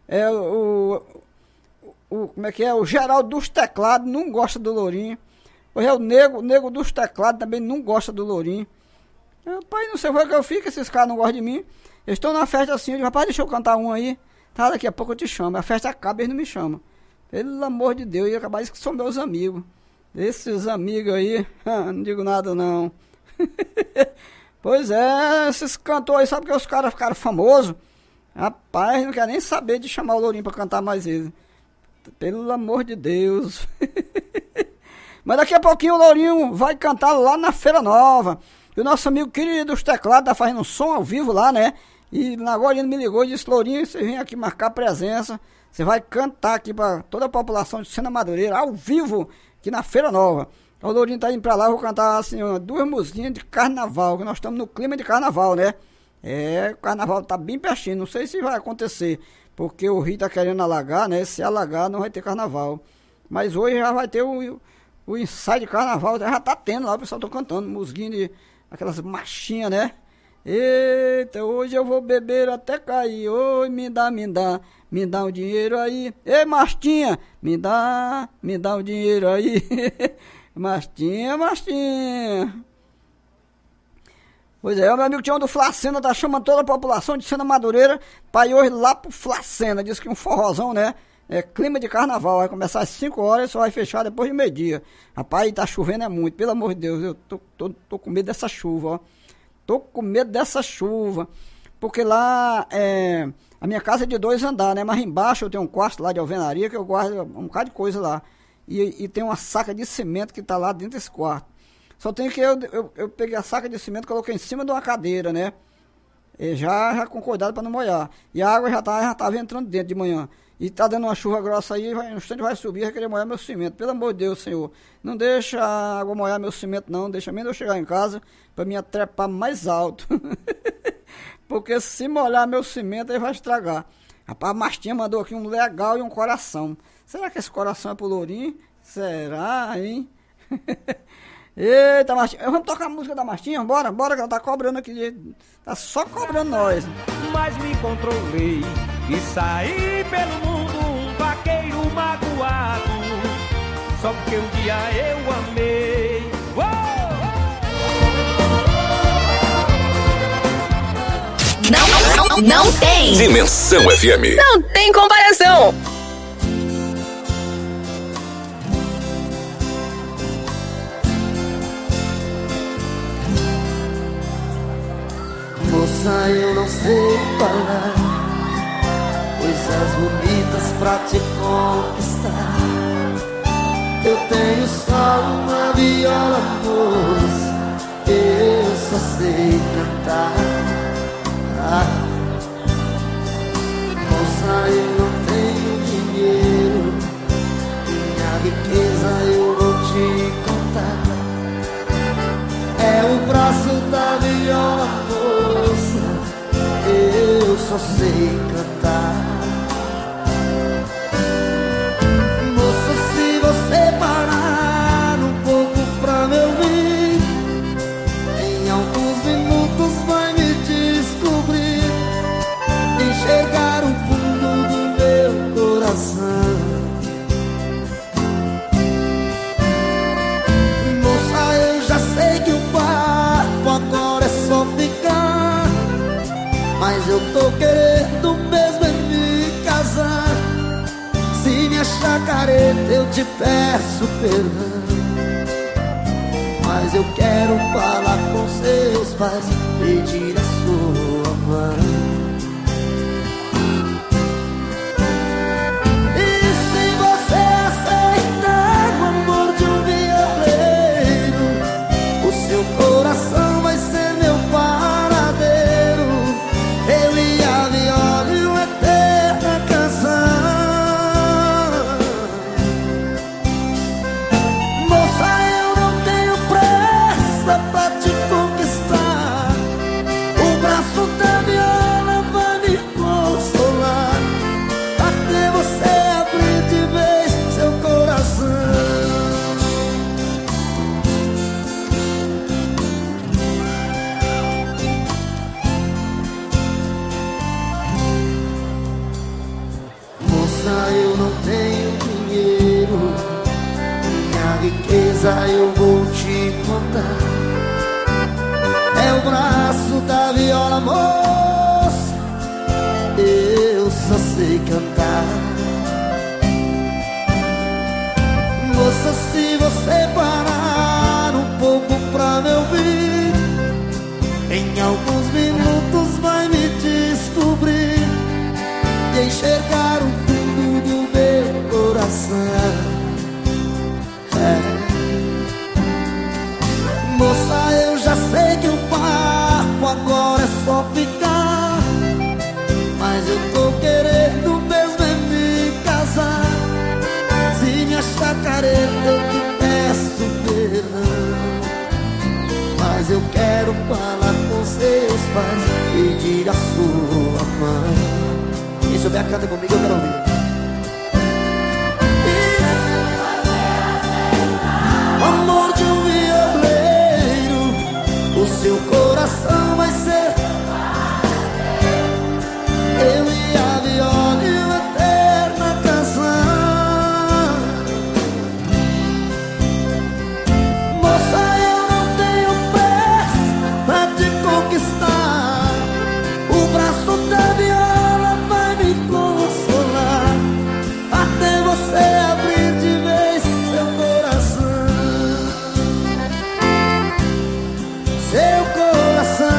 Como é que é? O Geraldo dos Teclados não gosta do Lourinho. O Nego dos Teclados também não gosta do Lourinho. Rapaz, não sei o que eu fico, esses caras não gostam de mim. Eles estão na festa assim, eu digo, rapaz, deixa eu cantar um aí. Tá, daqui a pouco eu te chamo. A festa acaba e eles não me chamam. Pelo amor de Deus, e acabar isso que são meus amigos. Esses amigos aí, não digo nada não. Pois é, esses cantores aí, sabe que os caras ficaram famosos? Rapaz, não quer nem saber de chamar o Lourinho pra cantar mais ele. Pelo amor de Deus. Mas daqui a pouquinho o Lourinho vai cantar lá na Feira Nova. E o nosso amigo querido dos Teclados tá fazendo um som ao vivo lá, né? E agora ele me ligou e disse, Lourinho, você vem aqui marcar presença, você vai cantar aqui para toda a população de Sena Madureira, ao vivo, aqui na Feira Nova. O Lourinho tá indo para lá, eu vou cantar assim, duas musiquinhas de carnaval, que nós estamos no clima de carnaval, né? O carnaval tá bem pertinho, não sei se vai acontecer, porque o Rio tá querendo alagar, né? Se alagar não vai ter carnaval. Mas hoje já vai ter o ensaio de carnaval, já tá tendo lá, o pessoal tá cantando, musiquinha de aquelas marchinhas, né? Eita, hoje eu vou beber até cair. Oi, me dá um dinheiro aí. Ei, Martinha, me dá um dinheiro aí. Martinha. Pois é, o meu amigo Tião do Flacena tá chamando toda a população de Sena Madureira pra ir hoje lá pro Flacena. Diz que um forrozão, né? Clima de carnaval, vai começar às 5 horas e só vai fechar depois de meio-dia. Rapaz, tá chovendo muito, pelo amor de Deus, eu tô com medo dessa chuva, ó. Tô com medo dessa chuva, porque lá a minha casa é de 2 andares, né? Mas embaixo eu tenho um quarto lá de alvenaria que eu guardo um bocado de coisa lá. E tem uma saca de cimento que tá lá dentro desse quarto. Só tem que eu peguei a saca de cimento e coloquei em cima de uma cadeira, né? Já com cuidado para não molhar. E a água já tava entrando dentro de manhã. E tá dando uma chuva grossa aí, no instante vai subir, vai querer molhar meu cimento. Pelo amor de Deus, Senhor. Não deixa a água molhar meu cimento, não. Deixa mesmo eu chegar em casa pra me trepar mais alto. Porque se molhar meu cimento, aí vai estragar. Rapaz, a Martinha mandou aqui um legal e um coração. Será que esse coração é pro Lourinho? Será, hein? Eita, Martinha, vamos tocar a música da Martinha? Bora, que ela tá cobrando aqui. Tá só cobrando nós. Mas me controlei e saí pelo mundo um vaqueiro magoado, só porque um dia eu amei. Não tem. Dimensão FM. Não tem comparação. Moça, eu não sei falar coisas bonitas pra te conquistar. Eu tenho só uma viola, moça, eu só sei cantar. Moça, eu não tenho dinheiro, minha riqueza eu vou te contar. É o braço da viola, moça, eu só sei cantar. Moça, se você parar um pouco pra me ouvir, em alguns minutos vai me descobrir, enxergar o fundo do meu coração. Moça, eu já sei que o papo agora é só ficar, mas eu tô querendo mesmo é me casar. Se me achar careta eu te peço perdão, mas eu quero falar com seus pais, pedir a sua mão. E se você aceitar o amor de um violeiro, o seu coração vai ser meu paradeiro. Eu e a viola e uma eterna canção. Moça, eu não tenho pressa pra te conquistar, o braço da viola vai me consolar, até você abrir de vez seu coração. Moça, eu não tenho dinheiro, minha riqueza eu vou te contar. É o braço da viola, moça, eu só sei cantar. Moça, se você parar um pouco pra me ouvir, em alguns minutos vai me descobrir, e enxergar o fundo do meu coração. Moça, eu já sei que o papo agora é só ficar, mas eu tô querendo mesmo é me casar. Se me achar careta eu te peço perdão, mas eu quero falar com seus pais, pedir a sua mão. E se souber, canta comigo, eu quero ouvir. O amor de um violeiro, o seu coração vai ser eu e a viola e uma eterna canção. Moça, eu não tenho pressa pra te conquistar, o braço da viola vai me consolar, até você abrir de vez seu coração. Seu coração.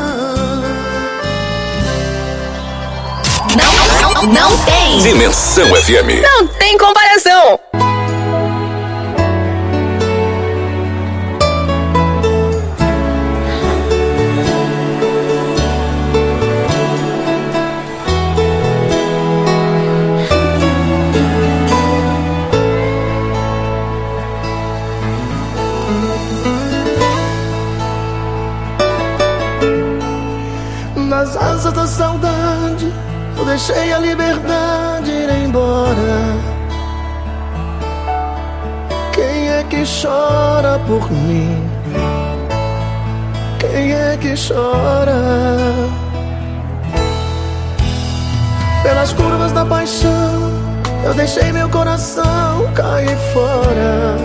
Não tem. Dimensão FM. Não tem comparação. Nas asas da saudade eu deixei a liberdade ir embora. Quem é que chora por mim? Quem é que chora? Pelas curvas da paixão eu deixei meu coração cair fora.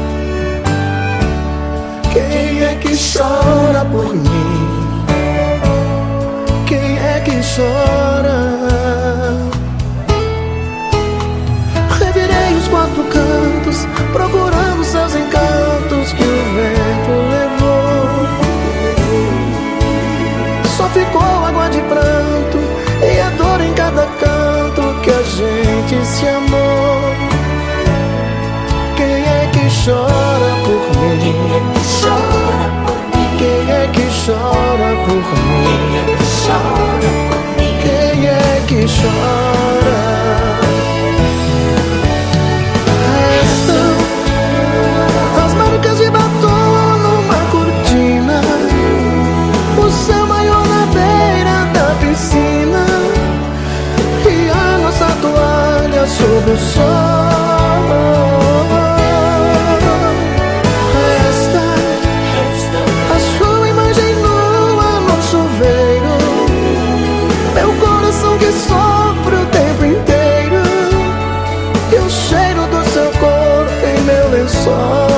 Quem é que chora por mim? Quem é que chora? Revirei os quatro cantos, procurando seus encantos que o vento levou. Só ficou água de pranto e a dor em cada canto que a gente se amou. Quem é que chora por mim? Quem é que chora por mim? Quem é que chora? São as marcas de batom numa cortina, o céu maior na beira da piscina e a nossa toalha sob o sol. Que sofre o tempo inteiro e o cheiro do seu corpo em meu lençol.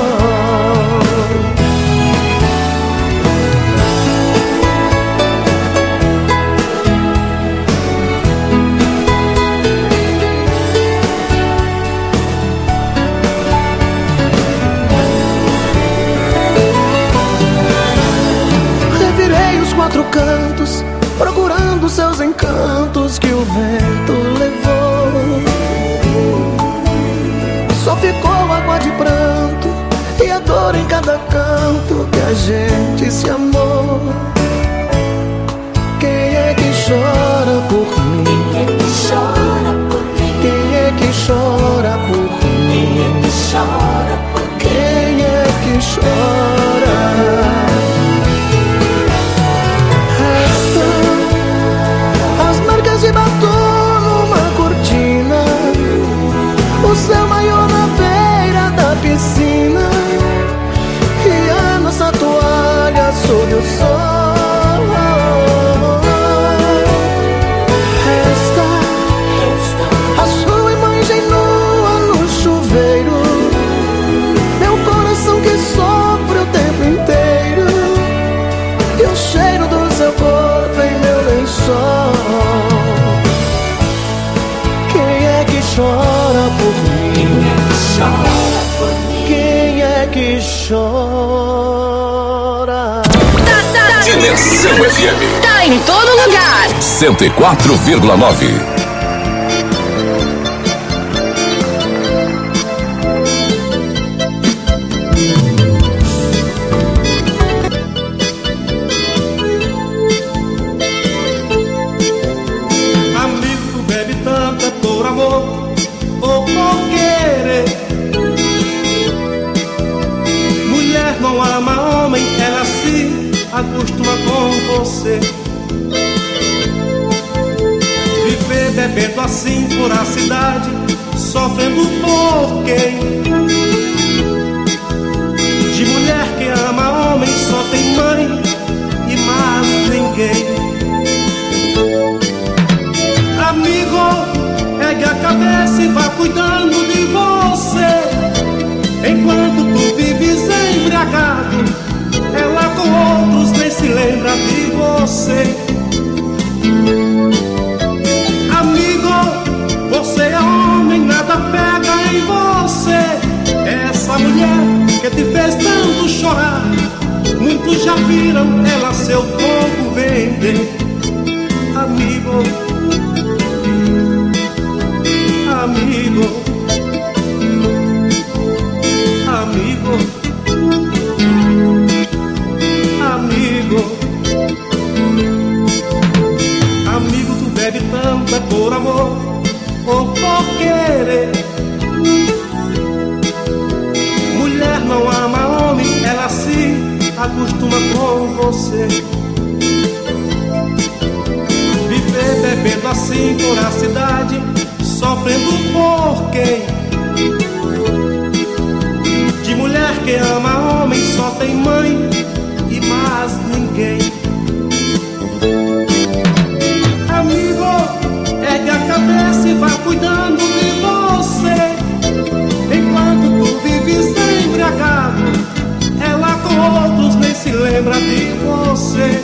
Revirei os quatro cantos, procurando seus encantos que o vento levou. Só ficou água de pranto e a dor em cada canto que a gente se amou. Quem é que chora por mim? Quem é que chora por mim? Quem é que chora por mim? Quem é que chora? De batom numa cortina, o céu maior na beira da piscina e a nossa toalha sob o sol. Resta a sua imagem nua no chuveiro, meu coração que sofre o tempo inteiro e o cheiro do seu corpo em meu lençol. Chora por mim. Quem é que chora? Dimensão FM. Tá em todo lugar. 104,9. Acostuma com você. Viver bebendo assim por a cidade, sofrendo por quem? De mulher que ama homem só tem mãe e mais ninguém. Amigo, ergue a cabeça e vá cuidando de você. Enquanto tu vives embriagado, ela com outros nem se lembra de você. Amigo, você é homem, nada pega em você. Essa mulher que te fez tanto chorar, muitos já viram ela seu corpo vender. Amigo, amigo, amigo, amigo, tu bebe tanto é por amor ou por querer. Mulher não ama homem, ela se acostuma com você. Viver bebendo assim por a cidade, sofrendo por quem? De mulher que ama homem só tem mãe e mais ninguém. Amigo, ergue a cabeça e vá cuidando de você. Enquanto tu vives embriagado, ela com outros nem se lembra de você.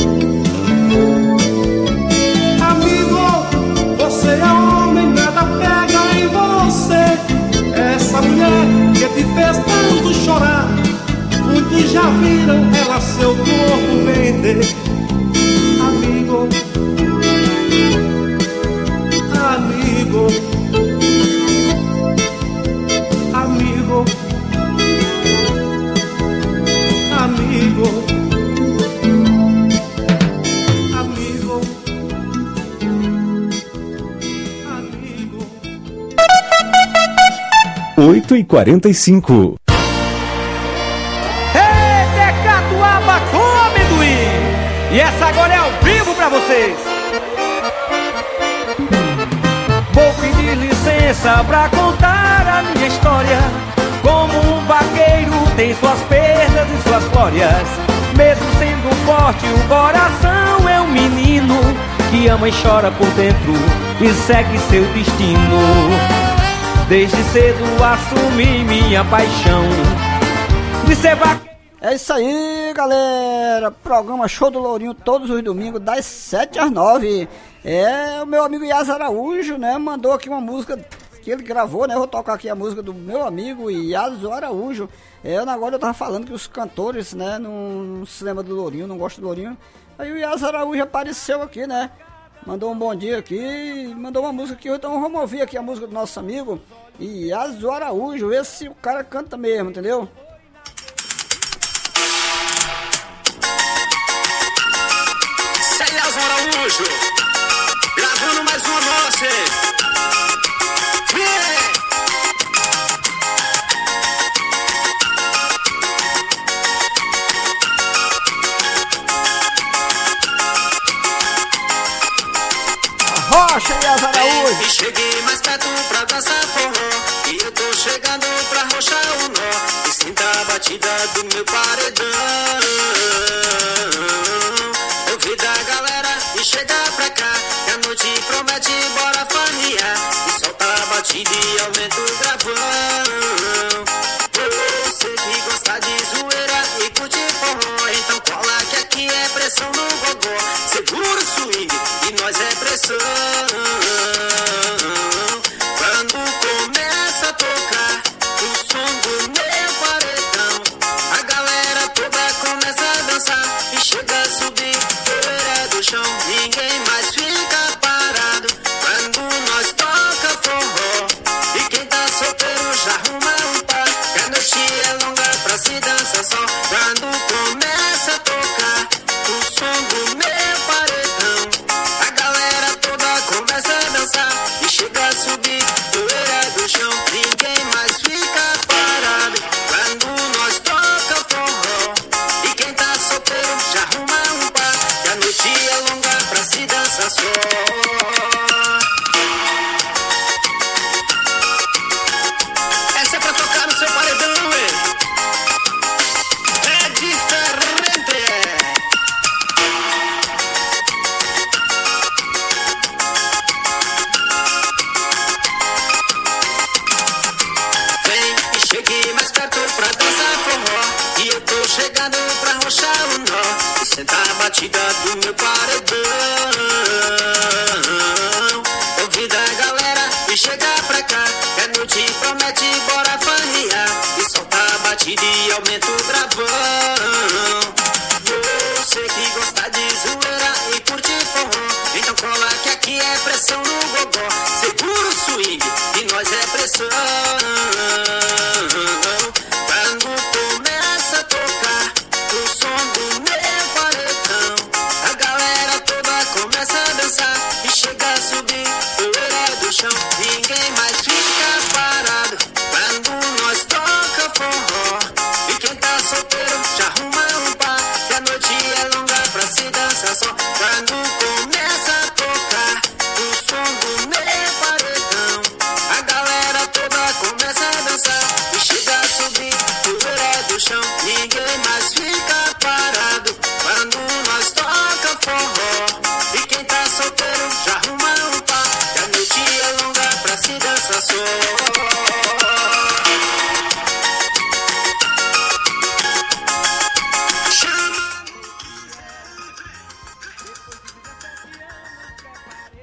Amigo, você é homem, nada pega em você. Essa mulher que te fez tanto chorar, muitos já viram ela seu corpo vender. Amigo, amigo, amigo, amigo, amigo, amigo. 8h45. Catuaba com amendoim. E essa agora é ao vivo pra vocês. Vou pedir licença pra contar a minha história. Como um vaqueiro tem suas perdas e suas glórias. Mesmo sendo forte, o coração é um menino que ama e chora por dentro e segue seu destino. Desde cedo assumi minha paixão de ser vaqueiro. É isso aí, galera. Programa Show do Lourinho todos os domingos, das 7 às 9. O meu amigo Ias Araújo, né, mandou aqui uma música que ele gravou, né? Eu vou tocar aqui a música do meu amigo Ias Araújo. Agora eu tava falando que os cantores, né, não se lembram do Lourinho, não gostam do Lourinho. Aí o Ias Araújo apareceu aqui, né? Mandou um bom dia aqui, mandou uma música aqui. Então vamos ouvir aqui a música do nosso amigo Ias Araújo, ver se o cara canta mesmo, entendeu? Araújo, gravando mais uma nossa. Rocha e as Araújo. E cheguei mais perto pra dançar forró. E eu tô chegando pra rochar o nó. E sinta a batida do meu paredão. Ouvi da galera e chega pra cá, que a noite promete, bora farrear. E solta a batida e aumenta o gravão. Você que gosta de zoeira e curte forró, então cola que aqui é pressão no gogó. Segura o swing e nós é pressão. Quando começa a tocar o som do meu paredão, a galera toda começa a dançar e chega a subir do chão, ninguém mais fica parado quando nós toca forró. E quem tá solteiro já arruma um par, que a noite é longa pra se dançar só. Quando começa a tocar o som do meu paredão, a galera toda começa a dançar e chega a subir poeira do chão, ninguém mais fica parado quando nós toca forró. E quem tá solteiro já arruma um par, que a noite é longa pra se dançar só. Essa é pra tocar no seu paredão, ué. É diferente, Vem e cheguei mais perto pra dançar forró. E eu tô chegando pra rochar o nó. E sentar a batida do meu paredão. Ouvi da galera e chegar pra cá, que a noite promete, bora farrear. E solta a batida e aumenta o gravão. Você que gosta de zoeira e curte forró, então cola que aqui é pressão no gogó. Segura o swing e nós é pressão. Quando começa a tocar o som do meu paredão, a galera toda começa a dançar e chega a subir poeira do chão, ninguém mais fica parado quando nós toca forró. E quem tá solteiro já arruma um par, que a noite é longa pra se dançar só. Quando começa a tocar o som do meu paredão, a galera toda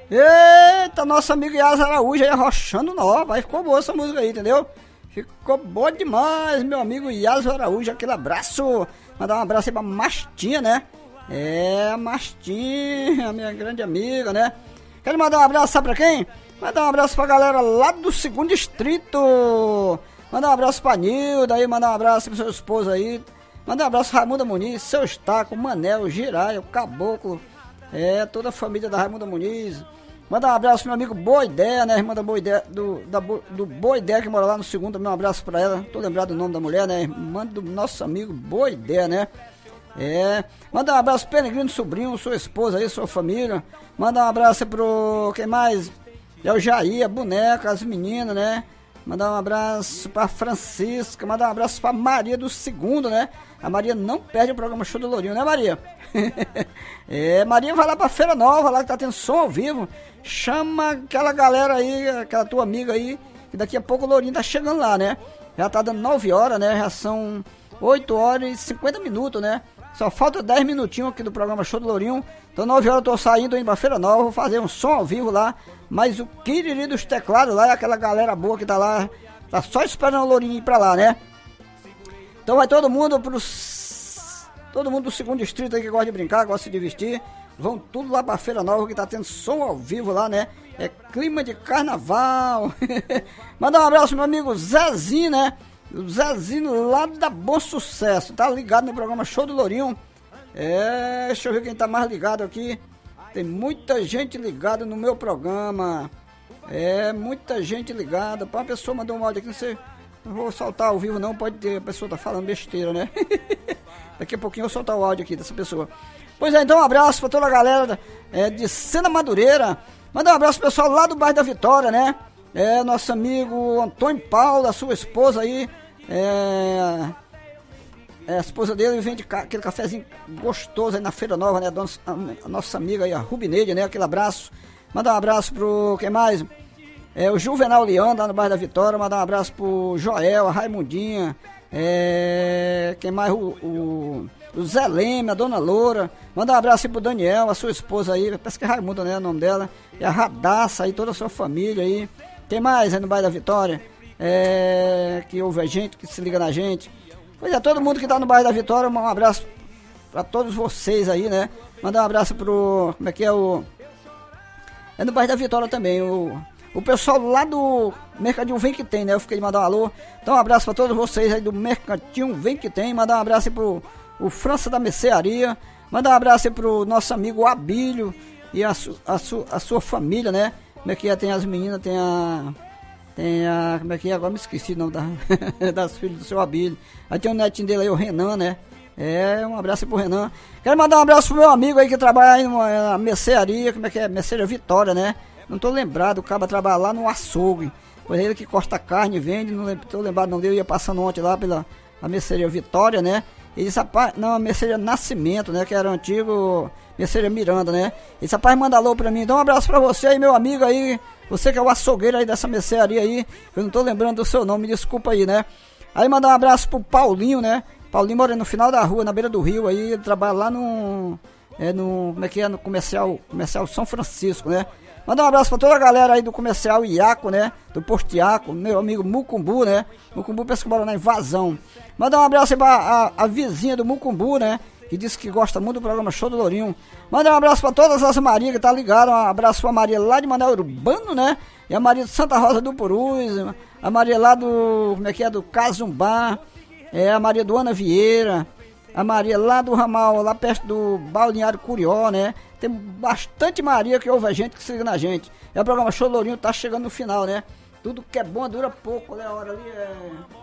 Eita, nosso amigo Yas Araújo aí arrochando nova. Aí ficou boa essa música aí, entendeu? Ficou boa demais, meu amigo Yas Araújo. Aquele abraço. Mandar um abraço aí pra Mastinha, né? A Mastinha, minha grande amiga, né? Quero mandar um abraço, sabe pra quem? Mandar um abraço pra galera lá do 2º Distrito. Mandar um abraço pra Nilda aí, mandar um abraço pro seu esposo aí. Mandar um abraço pra Raimunda Muniz, seu Estaco, Manel, Giraia, o Caboclo. Toda a família da Raimunda Muniz. Mandar um abraço pro meu amigo Boa Ideia, né? Irmã da Boa Ideia, do Boa Ideia que mora lá no 2º. Também um abraço pra ela. Tô lembrado do nome da mulher, né? Irmã do nosso amigo Boa Ideia, né? Manda um abraço pro Peregrino Sobrinho, sua esposa aí, sua família. Manda um abraço pro... quem mais? É o Jair, a boneca, as meninas, né? Mandar um abraço pra Francisca. Mandar um abraço pra Maria do 2º, né? A Maria não perde o programa Show do Lourinho, né, Maria? Maria vai lá pra Feira Nova, lá que tá tendo som ao vivo. Chama aquela galera aí, aquela tua amiga aí, que daqui a pouco o Lourinho tá chegando lá, né? Já tá dando 9 horas, né? Já são 8 horas e 50 minutos, né? Só falta 10 minutinhos aqui do programa Show do Lourinho. Então 9 horas eu tô saindo, indo pra Feira Nova, vou fazer um som ao vivo lá. Mas o Quiriri dos teclados lá, aquela galera boa que tá lá, tá só esperando o Lourinho ir pra lá, né? Então vai todo mundo do 2º Distrito aí que gosta de brincar, gosta de se divertir. Vão tudo lá pra Feira Nova que tá tendo som ao vivo lá, né? É clima de carnaval. Mandar um abraço pro meu amigo Zezinho, né? O Zezinho lá da Bom Sucesso. Tá ligado no programa Show do Lourinho. Deixa eu ver quem tá mais ligado aqui. Tem muita gente ligada no meu programa. Muita gente ligada. Pra uma pessoa mandar um áudio aqui, não sei. Não vou soltar ao vivo não, pode ter, a pessoa tá falando besteira, né? Daqui a pouquinho eu vou soltar o áudio aqui dessa pessoa. Pois é, então um abraço pra toda a galera de Sena Madureira. Mandar um abraço pro pessoal lá do bairro da Vitória, né? Nosso amigo Antônio Paulo, a sua esposa aí. A esposa dele vende aquele cafezinho gostoso aí na Feira Nova, né? A nossa amiga aí, a Rubineide, né? Aquele abraço. Mandar um abraço pro, quem mais? O Juvenal Leandro, lá no bairro da Vitória. Mandar um abraço pro Joel, a Raimundinha. Quem mais? O Zé Leme, a Dona Loura. Mandar um abraço aí pro Daniel, a sua esposa aí. Parece que é Raimunda, né? O nome dela. E a Radassa aí, toda a sua família aí. Quem mais aí no bairro da Vitória? Que ouve a gente, que se liga na gente. Pois é, todo mundo que tá no bairro da Vitória, um abraço pra todos vocês aí, né? Mandar um abraço pro... como é que é o... no bairro da Vitória também, o pessoal lá do Mercadinho Vem Que Tem, né? Eu fiquei de mandar um alô. Então um abraço pra todos vocês aí do Mercadinho Vem Que Tem. Mandar um abraço aí pro França da Mercearia. Mandar um abraço aí pro nosso amigo Abílio e a sua família, né? Como é que é? Tem as meninas, tem a... como é que é? Agora me esqueci o nome das filhas do seu Abílio. Aí tem o netinho dele aí, o Renan, né? Um abraço aí pro Renan. Quero mandar um abraço pro meu amigo aí que trabalha aí na mercearia. Como é que é? Mercearia Vitória, né? Não tô lembrado, o cara trabalha lá no açougue. Pois é, ele que corta carne e vende. Não tô lembrado, não. Eu ia passando ontem lá pela mercearia Vitória, né? Ele disse, rapaz, não, a mercearia Nascimento, né? Que era o antigo mercearia Miranda, né? Ele disse, rapaz, manda alô pra mim. Então um abraço pra você aí, meu amigo aí. Você que é o açougueiro aí dessa mercearia aí. Eu não tô lembrando do seu nome, me desculpa aí, né? Aí mandar um abraço pro Paulinho, né? Paulinho mora no final da rua, na beira do rio aí. Ele trabalha lá no como é que é? No comercial São Francisco, né? Mandar um abraço pra toda a galera aí do comercial Iaco, né? Do Posto Iaco, meu amigo Mucumbu, né? Mucumbu pensa que mora na Invasão. Mandar um abraço aí pra a vizinha do Mucumbu, né? Que disse que gosta muito do programa Show do Lourinho. Mandar um abraço pra todas as Marias que tá ligado. Um abraço pra Maria lá de Manaus Urbano, né? E a Maria de Santa Rosa do Purus. A Maria lá do, como é que é? Do Cazumbá. A Maria do Ana Vieira. A Maria lá do ramal, lá perto do Balneário Curió, né? Tem bastante Maria que ouve a gente, que se liga na gente. O programa Show do Lourinho tá chegando no final, né? Tudo que é bom dura pouco, né? A hora ali é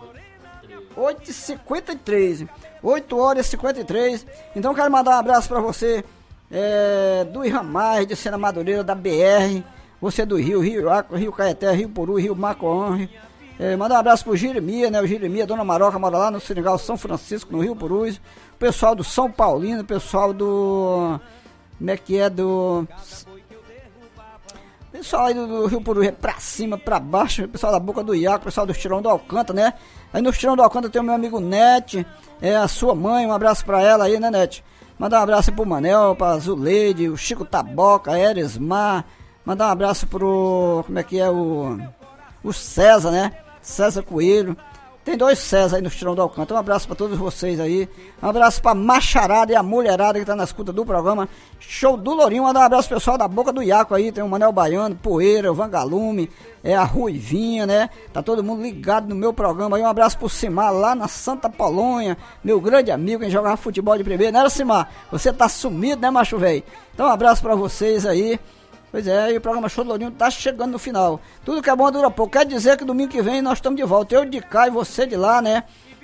8h53. 8 horas e 53. Então quero mandar um abraço pra você do Irramais, de Sena Madureira, da BR. Você do Rio Acre, Rio Caeté, Rio Puru, Rio Macoonre. Mandar um abraço pro Jeremias, né? O Jeremias, Dona Maroca, mora lá no Seringal São Francisco, no Rio Purus. O pessoal do São Paulino, o pessoal do... como é que é? Do... pessoal aí do Rio Purus, pra cima, pra baixo. O pessoal da Boca do Iaco, o pessoal do Estirão do Alcântara, né? Aí no Estirão do Alcântara tem o meu amigo Nete, a sua mãe, um abraço pra ela aí, né, Nete? Mandar um abraço aí pro Manel, pra Zuleide, o Chico Taboca, a Eresmar, Mandar um abraço pro, como é que é, o César, né? César Coelho. Tem 2 César aí no Tirão do Alcântara. Um abraço pra todos vocês aí. Um abraço pra macharada e a mulherada que tá na escuta do programa Show do Lourinho. Mandar um abraço pro pessoal da Boca do Iaco aí. Tem o Manel Baiano, Poeira, o Vangalume, a Ruivinha, né? Tá todo mundo ligado no meu programa aí. Um abraço pro Simar lá na Santa Polônia, meu grande amigo, quem jogava futebol de primeiro. Não era, Simar? Você tá sumido, né, macho velho? Então um abraço pra vocês aí. Pois é, e o programa Show do Lourinho tá chegando no final. Tudo que é bom dura pouco. Quer dizer que domingo que vem nós estamos de volta. Eu de cá e você de lá, né?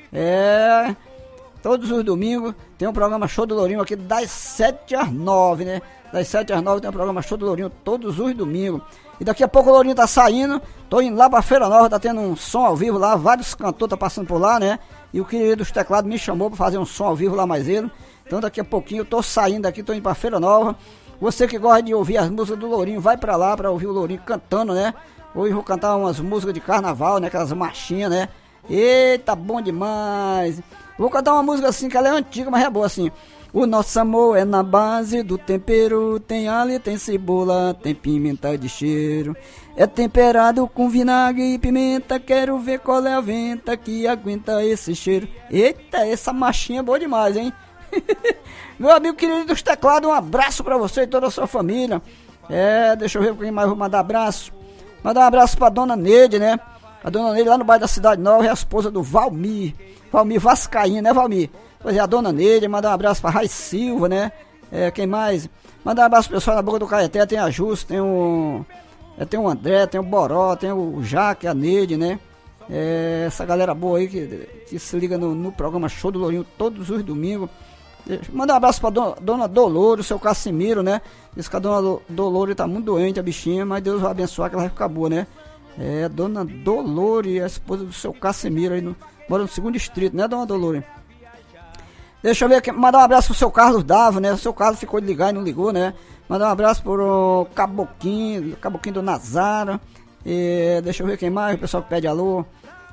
Todos os domingos tem um programa Show do Lourinho aqui das 7 às 9, né? Das 7 às 9 tem um programa Show do Lourinho todos os domingos. E daqui a pouco o Lourinho tá saindo. Tô indo lá pra Feira Nova, tá tendo um som ao vivo lá. Vários cantores tá passando por lá, né? E o querido dos teclados me chamou pra fazer um som ao vivo lá mais ele. Então daqui a pouquinho eu tô saindo daqui, tô indo pra Feira Nova. Você que gosta de ouvir as músicas do Lourinho, vai pra lá pra ouvir o Lourinho cantando, né? Hoje eu vou cantar umas músicas de carnaval, né? Aquelas marchinhas, né? Eita, bom demais! Vou cantar uma música assim, que ela é antiga, mas é boa assim. O nosso amor é na base do tempero. Tem alho, tem cebola, tem pimenta de cheiro. É temperado com vinagre e pimenta. Quero ver qual é a venta que aguenta esse cheiro. Eita, essa marchinha é boa demais, hein? Meu amigo querido dos teclados, um abraço pra você e toda a sua família. Deixa eu ver quem mais vou mandar abraço. Mandar um abraço pra dona Neide, né? A dona Neide lá no bairro da Cidade Nova é a esposa do Valmir. Valmir Vascaíno, né, Valmir? Pois é, a dona Neide. Mandar um abraço pra Rai Silva, né? Quem mais? Mandar um abraço pro pessoal na Boca do Caeté. Tem a Justo, tem o André, tem o Boró, tem o Jaque, a Neide, né? Essa galera boa aí que se liga no programa Show do Lourinho todos os domingos. Manda um abraço pra dona Dolores, o seu Cassimiro, né? Diz que a dona Dolores tá muito doente, a bichinha, mas Deus vai abençoar que ela vai ficar boa, né? Dona Dolores, a esposa do seu Cassimiro aí, mora no 2º distrito, né, dona Dolores? Deixa eu ver aqui, mandar um abraço pro seu Carlos Davo, né? O seu Carlos ficou de ligar e não ligou, né? Mandar um abraço pro Caboquinho do Nazara. Deixa eu ver quem mais, o pessoal que pede alô.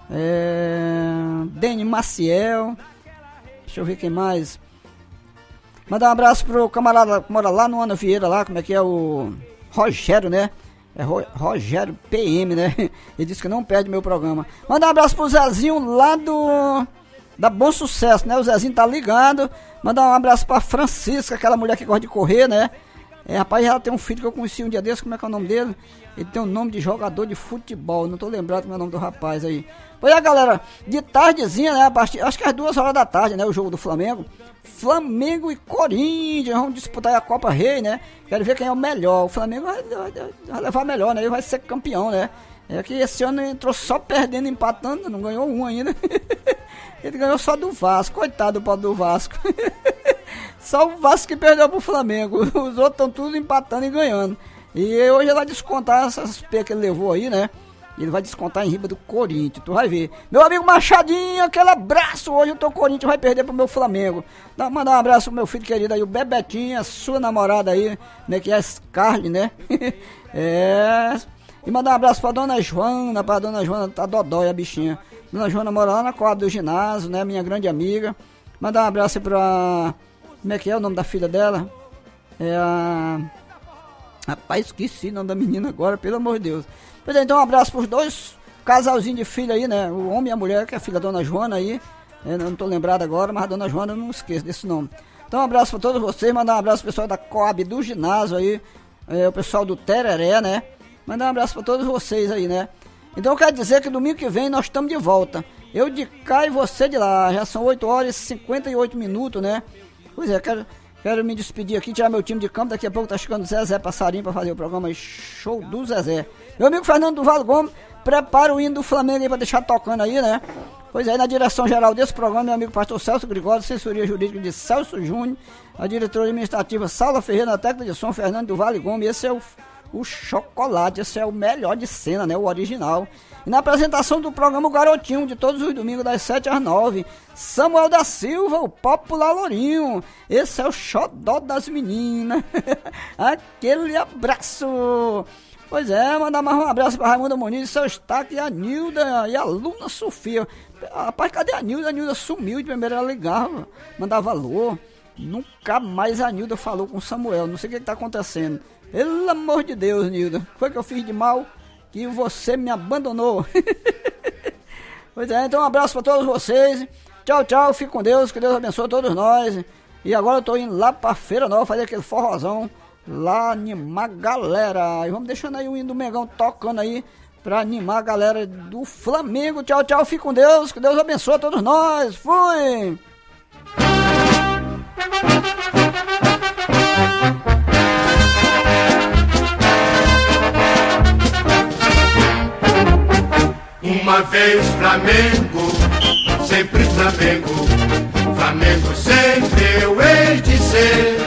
Dene Maciel. Deixa eu ver quem mais. Mandar um abraço pro camarada que mora lá no Ana Vieira, lá, como é que é, o Rogério, né? Rogério PM, né? Ele disse que não perde meu programa. Mandar um abraço pro Zezinho lá da Bom Sucesso, né? O Zezinho tá ligado. Mandar um abraço pra Francisca, aquela mulher que gosta de correr, né? Rapaz, ela tem um filho que eu conheci um dia desse, como é que é o nome dele? Ele tem o nome de jogador de futebol, não tô lembrado como é o nome do rapaz aí. Pois é, galera, de tardezinha, né, acho que às 2 horas da tarde, né, o jogo do Flamengo. Flamengo e Corinthians vão disputar a Copa Rei, né? Quero ver quem é o melhor. O Flamengo vai levar melhor, né? Ele vai ser campeão, né? Que esse ano entrou só perdendo, empatando, não ganhou um ainda. Ele ganhou só do Vasco, coitado do pobre do Vasco. Só o Vasco que perdeu pro Flamengo. Os outros estão tudo empatando e ganhando. E hoje ele vai descontar essas P que ele levou aí, né? Ele vai descontar em riba do Corinthians, tu vai ver. Meu amigo Machadinho, aquele abraço. Hoje o teu Corinthians vai perder pro meu Flamengo. Mandar um abraço pro meu filho querido aí, o Bebetinho, a sua namorada aí, né? Que é a Scarlett, né? E mandar um abraço pra dona Joana, tá dodói a bichinha. Dona Joana mora lá na quadra do ginásio, né? Minha grande amiga. Mandar um abraço pra... Como é que é o nome da filha dela? Rapaz, esqueci o nome da menina agora, pelo amor de Deus. Pois é, então um abraço pros 2 casalzinhos de filho aí, né? O homem e a mulher, que é a filha da dona Joana aí. Eu não tô lembrado agora, mas a dona Joana eu não esqueço desse nome. Então um abraço pra todos vocês, mandar um abraço pro pessoal da Coab do ginásio aí, o pessoal do Tereré, né? Mandar um abraço pra todos vocês aí, né? Então quer dizer que domingo que vem nós estamos de volta. Eu de cá e você de lá. Já são 8 horas e 58 minutos, né? Pois é, quero me despedir aqui, tirar meu time de campo. Daqui a pouco tá chegando o Zezé Passarinho pra fazer o programa Show do Zezé. Meu amigo Fernando do Vale Gomes, prepara o hino do Flamengo aí pra deixar tocando aí, né? Pois é, na direção geral desse programa, meu amigo pastor Celso Grigório, assessoria jurídica de Celso Júnior, a diretora administrativa Saula Ferreira, na técnica de som Fernando do Vale Gomes. Esse é o chocolate, esse é o melhor de cena, né? O original. E na apresentação do programa O Garotinho, de todos os domingos, das 7 às 9, Samuel da Silva, o popular Lourinho. Esse é o xodó das meninas. Aquele abraço. Pois é, mandar mais um abraço para Raimunda Muniz, seu Estaque, e a Nilda e a Luna Sofia. Rapaz, cadê a Nilda? A Nilda sumiu, de primeiro ela ligava, mandava alô. Nunca mais a Nilda falou com o Samuel. Não sei o que tá acontecendo. Pelo amor de Deus, Nilda. Foi que eu fiz de mal que você me abandonou. Pois é, então um abraço pra todos vocês. Tchau, tchau. Fique com Deus. Que Deus abençoe todos nós. E agora eu tô indo lá pra Feira Nova fazer aquele forrozão. Lá animar a galera. E vamos deixando aí o hino do Mengão tocando aí pra animar a galera do Flamengo. Tchau, tchau. Fique com Deus. Que Deus abençoe todos nós. Fui! Uma vez Flamengo, sempre Flamengo, Flamengo sempre eu hei de ser.